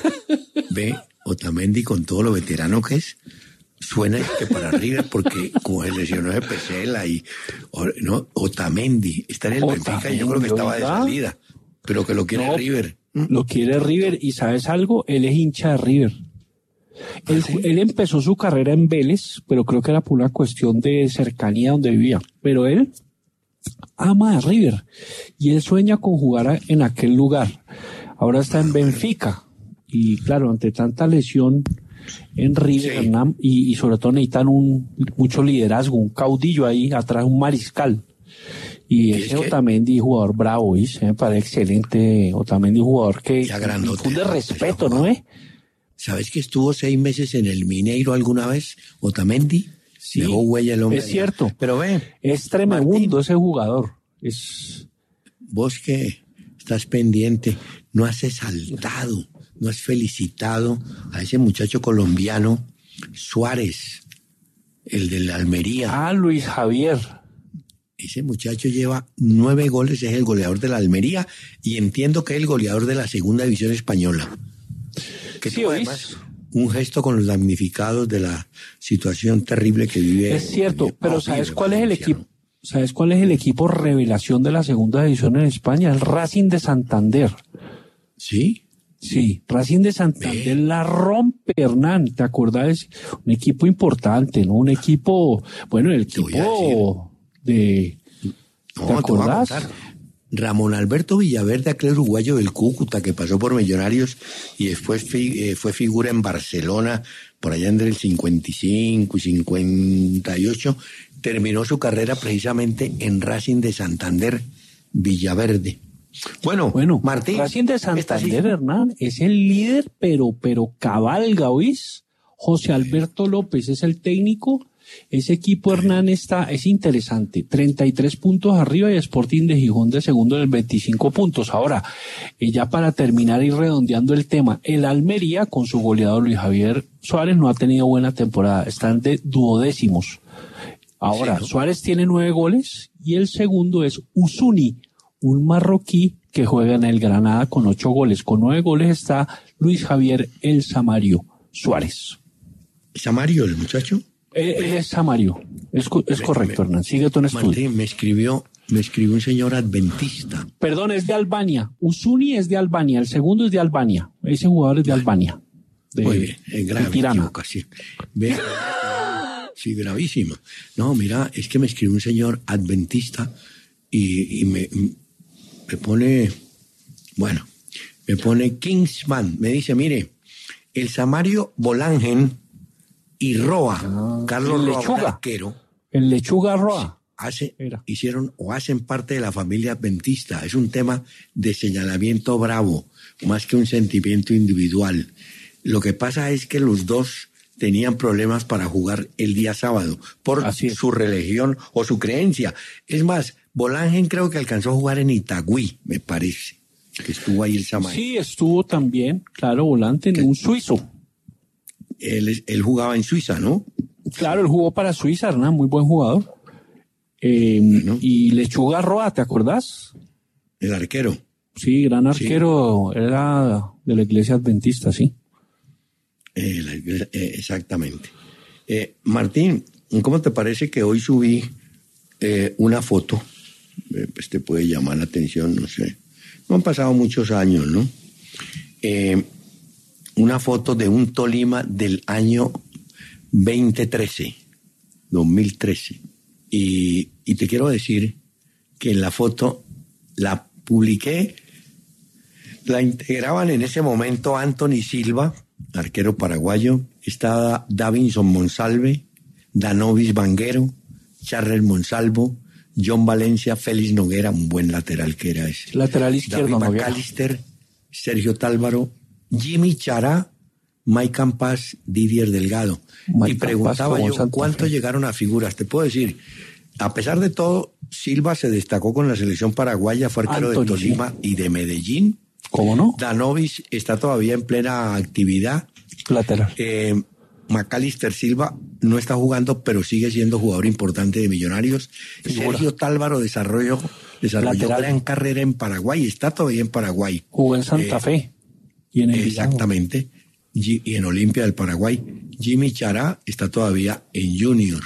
ve, Otamendi, con todo lo veterano que es, suena que para River, porque como se lesionó de Pesela y. o- No, Otamendi. Está en el Benfica y yo creo que estaba de ¿verdad? salida. Pero que lo quiere No, River. ¿Mm? Lo quiere River y ¿sabes algo? Él es hincha de River. Él, ¿Ah, sí? él empezó su carrera en Vélez, pero creo que era por una cuestión de cercanía donde vivía. Pero él ama a River y él sueña con jugar a- en aquel lugar. Ahora está en Benfica y claro, ante tanta lesión en River, Sí. Hernán, y, y sobre todo necesitan un mucho liderazgo, un caudillo ahí atrás, un mariscal. Y es ese que- Otamendi, jugador bravo, ¿sí? Me parece excelente. Otamendi, jugador que Ya grandote, infunde ¿no? respeto, Ese ¿no? Eh? ¿Sabes que estuvo seis meses en el Mineiro alguna vez, Otamendi? Sí, Dejó huella el hombre. es allá. cierto. Pero ve, Es tremebundo ese jugador. Es vos que estás pendiente, no has exaltado, no has felicitado a ese muchacho colombiano, Suárez, el de la Almería. ah, Luis Javier. Ese muchacho lleva nueve goles, es el goleador de la Almería y entiendo que es el goleador de la segunda división española. Que Sí, tuvo ¿oís? además un gesto con los damnificados de la situación terrible que vive. Es cierto, eh, pero Pau ¿sabes Vive, cuál es el valenciano. equipo? ¿Sabes cuál es el equipo revelación de la segunda división en España? El Racing de Santander. ¿Sí? Sí, Racing de Santander Ve. la rompe, Hernán. ¿Te acordás? Un equipo importante, ¿no? Un equipo, bueno, el Te voy a equipo de... No, ¿Te te voy a acordás? contar. Ramón Alberto Villaverde, aquel uruguayo del Cúcuta que pasó por Millonarios y después fi- eh, fue figura en Barcelona por allá entre el cincuenta y cinco y cincuenta y ocho, terminó su carrera precisamente en Racing de Santander, Villaverde. Bueno, Bueno, Martín. Racing de esta sí- Santander, Hernán, es el líder, pero, pero cabalga, ¿oís? José Alberto López es el técnico. Ese equipo, Hernán, está, es interesante. treinta y tres puntos arriba y Sporting de Gijón de segundo en el veinticinco puntos. Ahora, eh, ya para terminar y redondeando el tema, el Almería, con su goleador Luis Javier Suárez, no ha tenido buena temporada. Están de duodécimos. Ahora, Sí, ¿no? Suárez tiene nueve goles y el segundo es Usuni, un marroquí que juega en el Granada con ocho goles. Con nueve goles está Luis Javier El Samario Suárez. Samario, el muchacho. Él, él es Samario. Es, co- es Me- correcto, me- Hernán. Sigue tu estudio. Martín, me escribió, me escribió un señor adventista. Perdón, es de Albania. Usuni es de Albania. El segundo es de Albania. Ese jugador es de Albania. De, Muy bien, es de grave Tirana. equivocación. Ve- sí, gravísima. No, mira, es que me escribió un señor adventista y, y me, me pone, bueno, me pone Kingsman. Me dice, mire, el Samario Bolangen y Roa, Carlos el Roa, un Lechuga. arquero, El Lechuga Roa. hace, Era. hicieron o hacen parte de la familia adventista. Es un tema de señalamiento bravo, más que un sentimiento individual. Lo que pasa es que los dos tenían problemas para jugar el día sábado por Así es. su religión o su creencia. Es más, Bolangen creo que alcanzó a jugar en Itagüí, me parece, que estuvo ahí el Samario. Sí, estuvo también, claro, volante, en un suizo. Él, es- él jugaba en Suiza, ¿no? Claro, él jugó para Suiza, Hernán, muy buen jugador. Eh, Bueno. Y Lechuga Roa, ¿te acordás? El arquero. Sí, gran Sí. arquero, era de la iglesia adventista, sí. Eh, la iglesia- eh, exactamente. Eh, Martín, ¿cómo te parece que hoy subí eh, una foto? Eh, pues te puede llamar la atención, no sé. No han pasado muchos años, ¿no? Eh, una foto de un Tolima del año veinte trece, dos mil trece. Y, y te quiero decir que en la foto la publiqué, la integraban en ese momento Anthony Silva, arquero paraguayo, estaba Davinson Monsalve, Danovis Vanguero, Charles Monsalvo, John Valencia, Félix Noguera, un buen lateral que era ese. Lateral izquierdo, David Noguera. McAllister, Sergio Tálvaro, Jimmy Chará, Mike Campas, Didier Delgado. Mike y preguntaba Campas como yo, Santa ¿cuántos Fe. llegaron a figuras? Te puedo decir, a pesar de todo, Silva se destacó con la selección paraguaya, fue arquero de Anthony, Tolima y de Medellín. ¿Cómo no? Danovis está todavía en plena actividad. Lateral. Eh, McAllister Silva no está jugando, pero sigue siendo jugador importante de Millonarios. Figura. Sergio Tálvaro desarrolló, desarrolló Lateral. gran carrera en Paraguay, está todavía en Paraguay. Jugó en Santa Eh, Fe. Y en Envigado. Exactamente. Gi- Y en Olimpia del Paraguay. Jimmy Chará está todavía en Junior.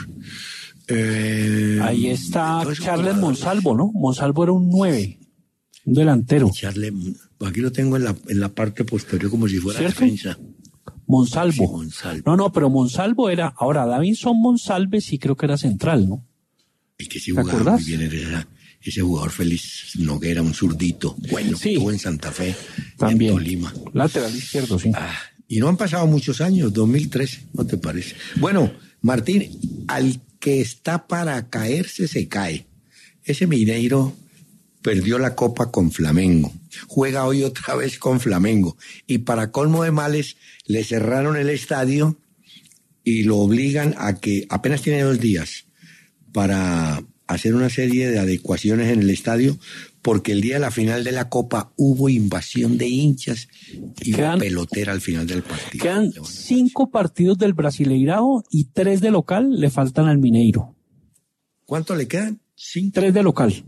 Eh, Ahí está todos esos Charles jugadores. Monsalvo, ¿no? Monsalvo era un nueve, un delantero. Charles, aquí lo tengo en la, en la parte posterior como si fuera ¿Cierto? defensa. Monsalvo. Sí, Monsalvo. No, no, pero Monsalvo era, ahora Davinson Monsalve sí creo que era central, ¿no? El que sí ¿Te jugaba acordás? muy bien era ese jugador Félix Noguera, un zurdito. Bueno, Sí. estuvo en Santa Fe, También. en Tolima. Lateral izquierdo, sí. Ah, y no han pasado muchos años, dos mil trece, ¿no te parece? Bueno, Martín, al que está para caerse, se cae. Ese Mineiro perdió la Copa con Flamengo. Juega hoy otra vez con Flamengo. Y para colmo de males, le cerraron el estadio y lo obligan a que apenas tiene dos días para hacer una serie de adecuaciones en el estadio, porque el día de la final de la Copa hubo invasión de hinchas y Quedan- pelotera al final del partido. Quedan cinco partidos del Brasileirao y tres de local le faltan al Mineiro. ¿Cuánto le quedan? Cinco. Tres de local.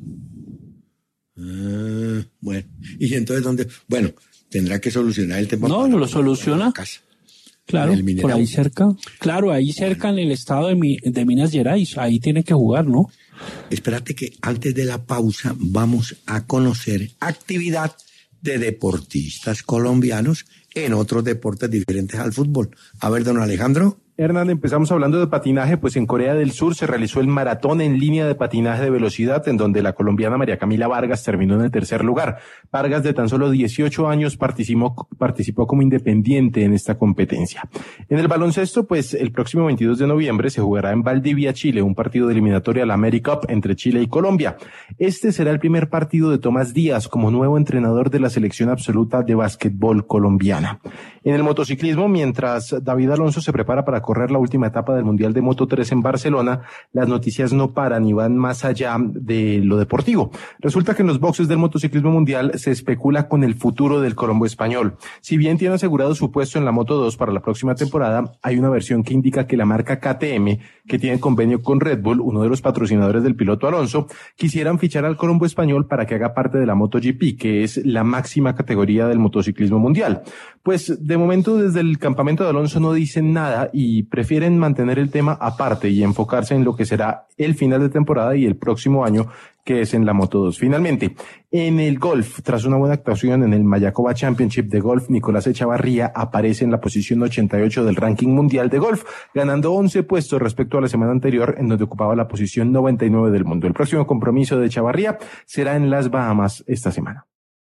Ah, bueno, y entonces dónde, bueno, tendrá que solucionar el tema. No, para- lo soluciona. para la casa. Claro, en el por ahí cerca. Claro, ahí cerca en el estado de, Mi- de Minas Gerais. Ahí tiene que jugar, ¿no? Espérate que antes de la pausa vamos a conocer actividad de deportistas colombianos en otros deportes diferentes al fútbol. A ver, don Alejandro. Hernán, empezamos hablando de patinaje, pues en Corea del Sur se realizó el maratón en línea de patinaje de velocidad, en donde la colombiana María Camila Vargas terminó en el tercer lugar. Vargas, de tan solo dieciocho años, participó, participó como independiente en esta competencia. En el baloncesto, pues el próximo veintidós de noviembre se jugará en Valdivia, Chile, un partido de eliminatoria a la AmeriCup entre Chile y Colombia. Este será el primer partido de Tomás Díaz como nuevo entrenador de la selección absoluta de básquetbol colombiana. En el motociclismo, mientras David Alonso se prepara para correr la última etapa del Mundial de Moto tres en Barcelona, las noticias no paran y van más allá de lo deportivo. Resulta que en los boxes del motociclismo mundial se especula con el futuro del Colombo español. Si bien tiene asegurado su puesto en la Moto dos para la próxima temporada, hay una versión que indica que la marca K T M, que tiene convenio con Red Bull, uno de los patrocinadores del piloto Alonso, quisieran fichar al Colombo español para que haga parte de la MotoGP, que es la máxima categoría del motociclismo mundial. Pues de momento desde el campamento de Alonso no dicen nada y prefieren mantener el tema aparte y enfocarse en lo que será el final de temporada y el próximo año, que es en la Moto dos. Finalmente, en el golf, tras una buena actuación en el Mayakoba Championship de golf, Nicolás Echavarría aparece en la posición ochenta y ocho del ranking mundial de golf, ganando once puestos respecto a la semana anterior, en donde ocupaba la posición noventa y nueve del mundo. El próximo compromiso de Echavarría será en las Bahamas esta semana.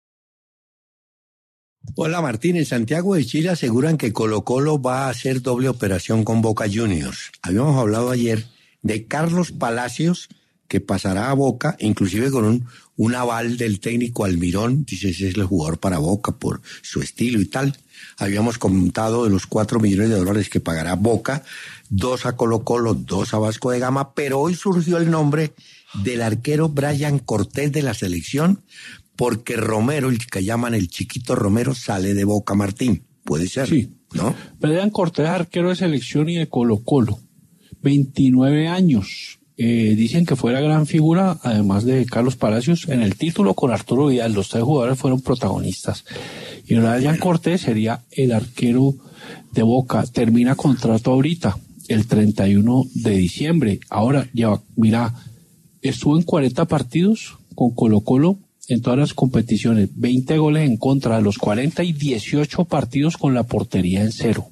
Hola Martín, en Santiago de Chile aseguran que Colo Colo va a hacer doble operación con Boca Juniors. Habíamos hablado ayer de Carlos Palacios, que pasará a Boca, inclusive con un, un aval del técnico Almirón, dice ese es el jugador para Boca por su estilo y tal. Habíamos contado de los cuatro millones de dólares que pagará Boca, dos a Colo Colo, dos a Vasco de Gama, pero hoy surgió el nombre del arquero Brian Cortés de la selección, porque Romero, el que llaman el chiquito Romero, sale de Boca, Martín. Puede ser, sí, ¿no? Brian Cortés, arquero de selección y de Colo Colo, veintinueve años. Eh, dicen que fue la gran figura, además de Carlos Palacios, en el título con Arturo Vidal. Los tres jugadores fueron protagonistas. Y Brian Cortés sería el arquero de Boca. Termina contrato ahorita, el treinta y uno de diciembre. Ahora, ya, mira, estuvo en cuarenta partidos con Colo Colo en todas las competiciones, veinte goles en contra de los cuarenta y dieciocho partidos con la portería en cero.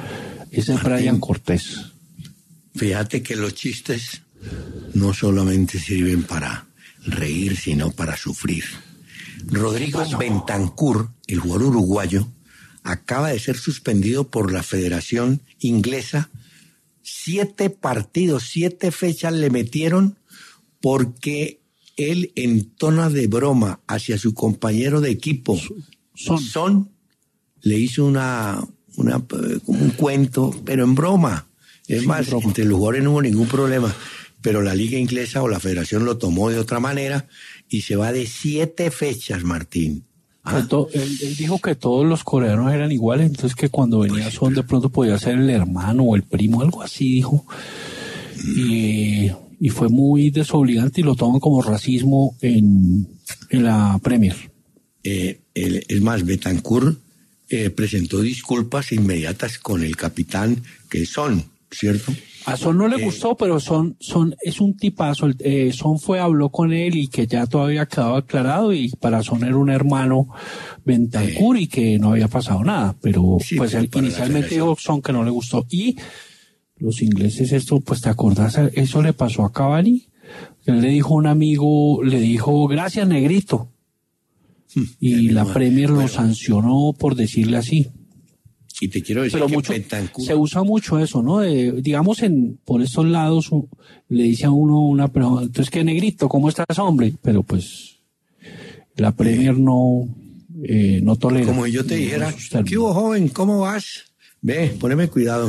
Ese es Brian Cortés. Fíjate que los chistes no solamente sirven para reír, sino para sufrir. Rodrigo Bentancur, el jugador uruguayo, acaba de ser suspendido por la Federación Inglesa. Siete partidos, siete fechas le metieron porque él, en tono de broma hacia su compañero de equipo, Son, Son le hizo una, una como un cuento, pero en broma. Es sí, más, broma. Entre los jugadores no hubo ningún problema, pero la liga inglesa o la federación lo tomó de otra manera y se va de siete fechas, Martín. ¿Ah? To, él, él dijo que todos los coreanos eran iguales, entonces que cuando venía pues, Son de pronto podía ser el hermano o el primo, algo así, dijo. Mm. Y... y fue muy desobligante y lo toman como racismo en, en la Premier. Eh, el, es más, Bentancur eh, presentó disculpas inmediatas con el capitán, que Son, ¿cierto? A Son no le eh, gustó, pero Son, Son es un tipazo. Eh, Son fue, habló con él y que ya todavía quedaba aclarado y para Son era un hermano Bentancur eh, y que no había pasado nada. Pero sí, pues él inicialmente dijo Son que no le gustó. Y los ingleses, esto, pues te acordás, eso le pasó a Cavani. Él le dijo a un amigo, le dijo, gracias negrito. Hmm, y la Premier bueno. lo sancionó por decirle así. Y te quiero decir Pero que mucho, Bentancur... se usa mucho eso, ¿no? De, digamos, en por estos lados, le dice a uno una persona, entonces, ¿qué negrito? ¿Cómo estás, hombre? Pero pues, la Premier no, eh, no tolera. Como yo te dijera, ¿qué hubo, joven? ¿Cómo vas? Ve, poneme cuidado.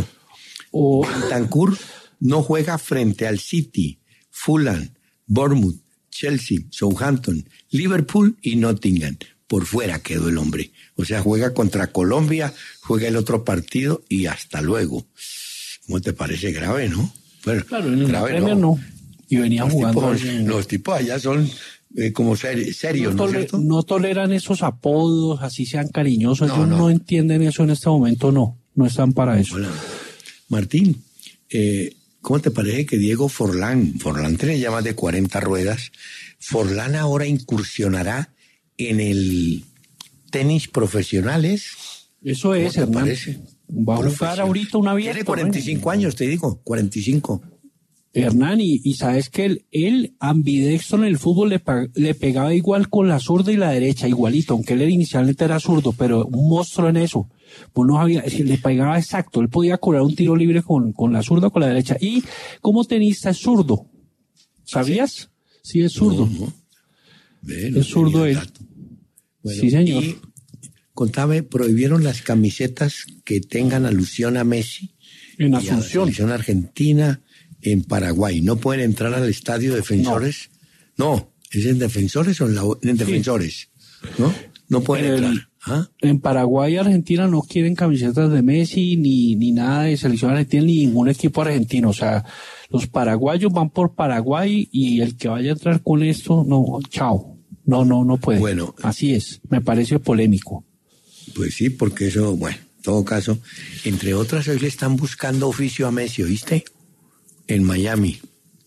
O Bentancur no juega frente al City, Fulham, Bournemouth, Chelsea, Southampton, Liverpool y Nottingham. Por fuera quedó el hombre. O sea, juega contra Colombia, juega el otro partido y hasta luego. ¿Cómo te parece? Grave, ¿no? Bueno, claro, en grave, la Premier no. no. Y venía los jugando. Tipos, en... Los tipos allá son eh, como ser, serios, no, ¿no tole, es cierto? No toleran esos apodos, así sean cariñosos. No, Ellos no. no entienden eso en este momento, no. no están para eso. Hola. Martín, eh, ¿cómo te parece que Diego Forlán, Forlán tiene ya más de cuarenta ruedas, Forlán ahora incursionará en el tenis profesionales? Eso es, ¿Cómo te Hernán. parece? Va a jugar ahorita una abierto. Tiene cuarenta y cinco años, te digo, cuarenta y cinco. Hernán, y, y sabes que él, él ambidextro en el fútbol le, pa- le pegaba igual con la zurda y la derecha, igualito, aunque él inicialmente era zurdo, pero un monstruo en eso. Pues no había, es que le pegaba exacto, él podía cobrar un tiro libre con, con la zurda o con la derecha. Y como tenista es zurdo, ¿sabías? Sí, es zurdo. No, no. Ve, no Es zurdo tenía el él. dato. Bueno, Sí, señor. Y, contame, prohibieron las camisetas que tengan alusión a Messi En y a la Asunción. selección argentina en Paraguay. ¿No pueden entrar al estadio Defensores? No, ¿es en Defensores o en, la, en Defensores? ¿No? No pueden El- entrar. ¿Ah? En Paraguay y Argentina no quieren camisetas de Messi ni, ni nada de selección argentina ni ningún equipo argentino. O sea, los paraguayos van por Paraguay y el que vaya a entrar con esto, no, chao. No, no, no puede. Bueno. Así es. Me parece polémico. Pues sí, porque eso, bueno, en todo caso, entre otras, hoy le están buscando oficio a Messi, ¿oíste? En Miami.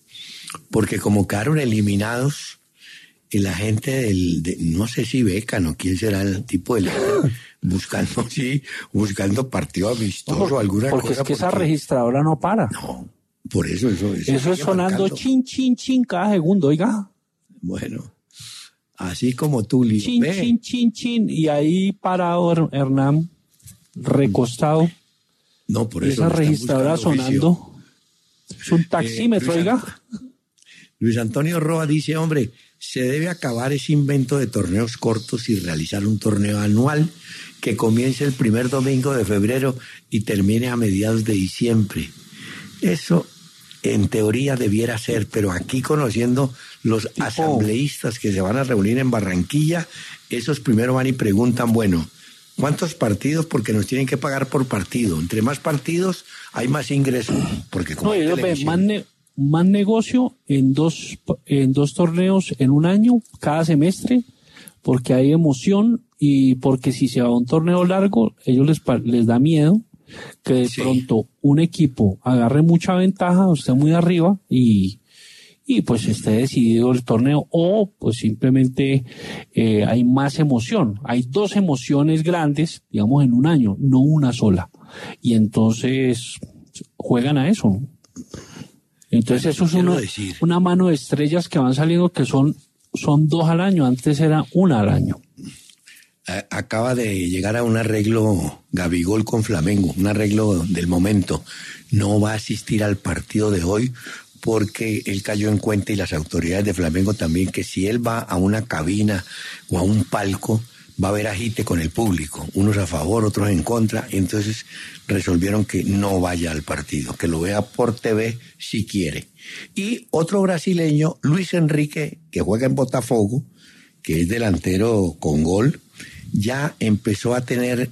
Porque como quedaron eliminados, y la gente del, de, no sé si Becan o quién será el tipo de buscando, sí, buscando partido amistoso o alguna Porque cosa. es que esa porque- registradora no para. No, por eso, eso, eso, Eso es sigue sonando marcando. chin, chin, chin cada segundo, oiga. Bueno, así como tú, Lili. Chin, Ve, chin, chin, chin. Y ahí parado Her- Hernán, recostado, no, por eso. esa le están registradora buscando oficio. sonando. Es un taxímetro, Eh, Luis oiga. Luis Antonio Roa dice, hombre, se debe acabar ese invento de torneos cortos y realizar un torneo anual que comience el primer domingo de febrero y termine a mediados de diciembre. Eso en teoría debiera ser, pero aquí conociendo los asambleístas que se van a reunir en Barranquilla, esos primero van y preguntan, bueno, ¿cuántos partidos? Porque nos tienen que pagar por partido. Entre más partidos hay más ingresos, porque como No, hay ellos ven televisión- más, ne- más negocio en dos, en dos torneos en un año, cada semestre, porque hay emoción y porque si se va a un torneo largo, ellos les, pa- les da miedo que de Sí. pronto un equipo agarre mucha ventaja, esté muy arriba y, y pues esté decidido el torneo, o pues simplemente eh, hay más emoción. Hay dos emociones grandes, digamos, en un año, no una sola. Y entonces juegan a eso, ¿no? Entonces eso es Quiero una, decir- una mano de estrellas que van saliendo que son, son dos al año, antes era una al año. A- acaba de llegar a un arreglo Gabigol con Flamengo, un arreglo del momento. No va a asistir al partido de hoy porque él cayó en cuenta y las autoridades de Flamengo también que si él va a una cabina o a un palco va a haber agite con el público, unos a favor, otros en contra, entonces resolvieron que no vaya al partido, que lo vea por T V si quiere. Y otro brasileño, Luis Enrique, que juega en Botafogo, que es delantero con gol, ya empezó a tener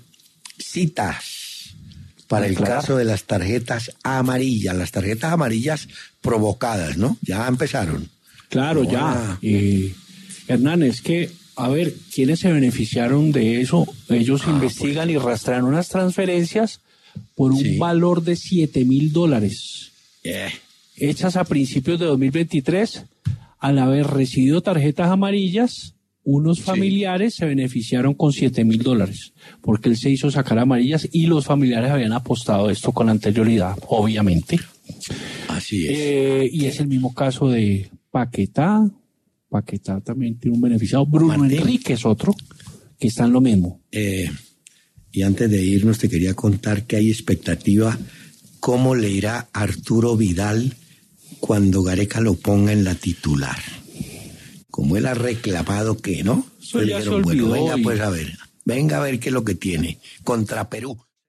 citas para el Claro. caso de las tarjetas amarillas, las tarjetas amarillas provocadas, ¿no? Ya empezaron. Claro, No, ya. ah. Eh, Hernán, es que, a ver, ¿quiénes se beneficiaron de eso? Ellos Ah, investigan y rastrean unas transferencias por un Sí. valor de siete mil dólares, Eh, hechas a principios de dos mil veintitrés. Al haber recibido tarjetas amarillas, unos familiares se beneficiaron con siete mil dólares, porque él se hizo sacar amarillas y los familiares habían apostado esto con anterioridad, obviamente. así es. Eh, y es el mismo caso de Paquetá. Paquetá también tiene un beneficiado. Bruno Martín. Enrique es otro, que está en lo mismo. Eh, y antes de irnos te quería contar que hay expectativa cómo le irá a Arturo Vidal cuando Gareca lo ponga en la titular. Como él ha reclamado que no, Eso pues ya le se dijeron, bueno, olvidó venga y- pues a ver, venga a ver qué es lo que tiene contra Perú.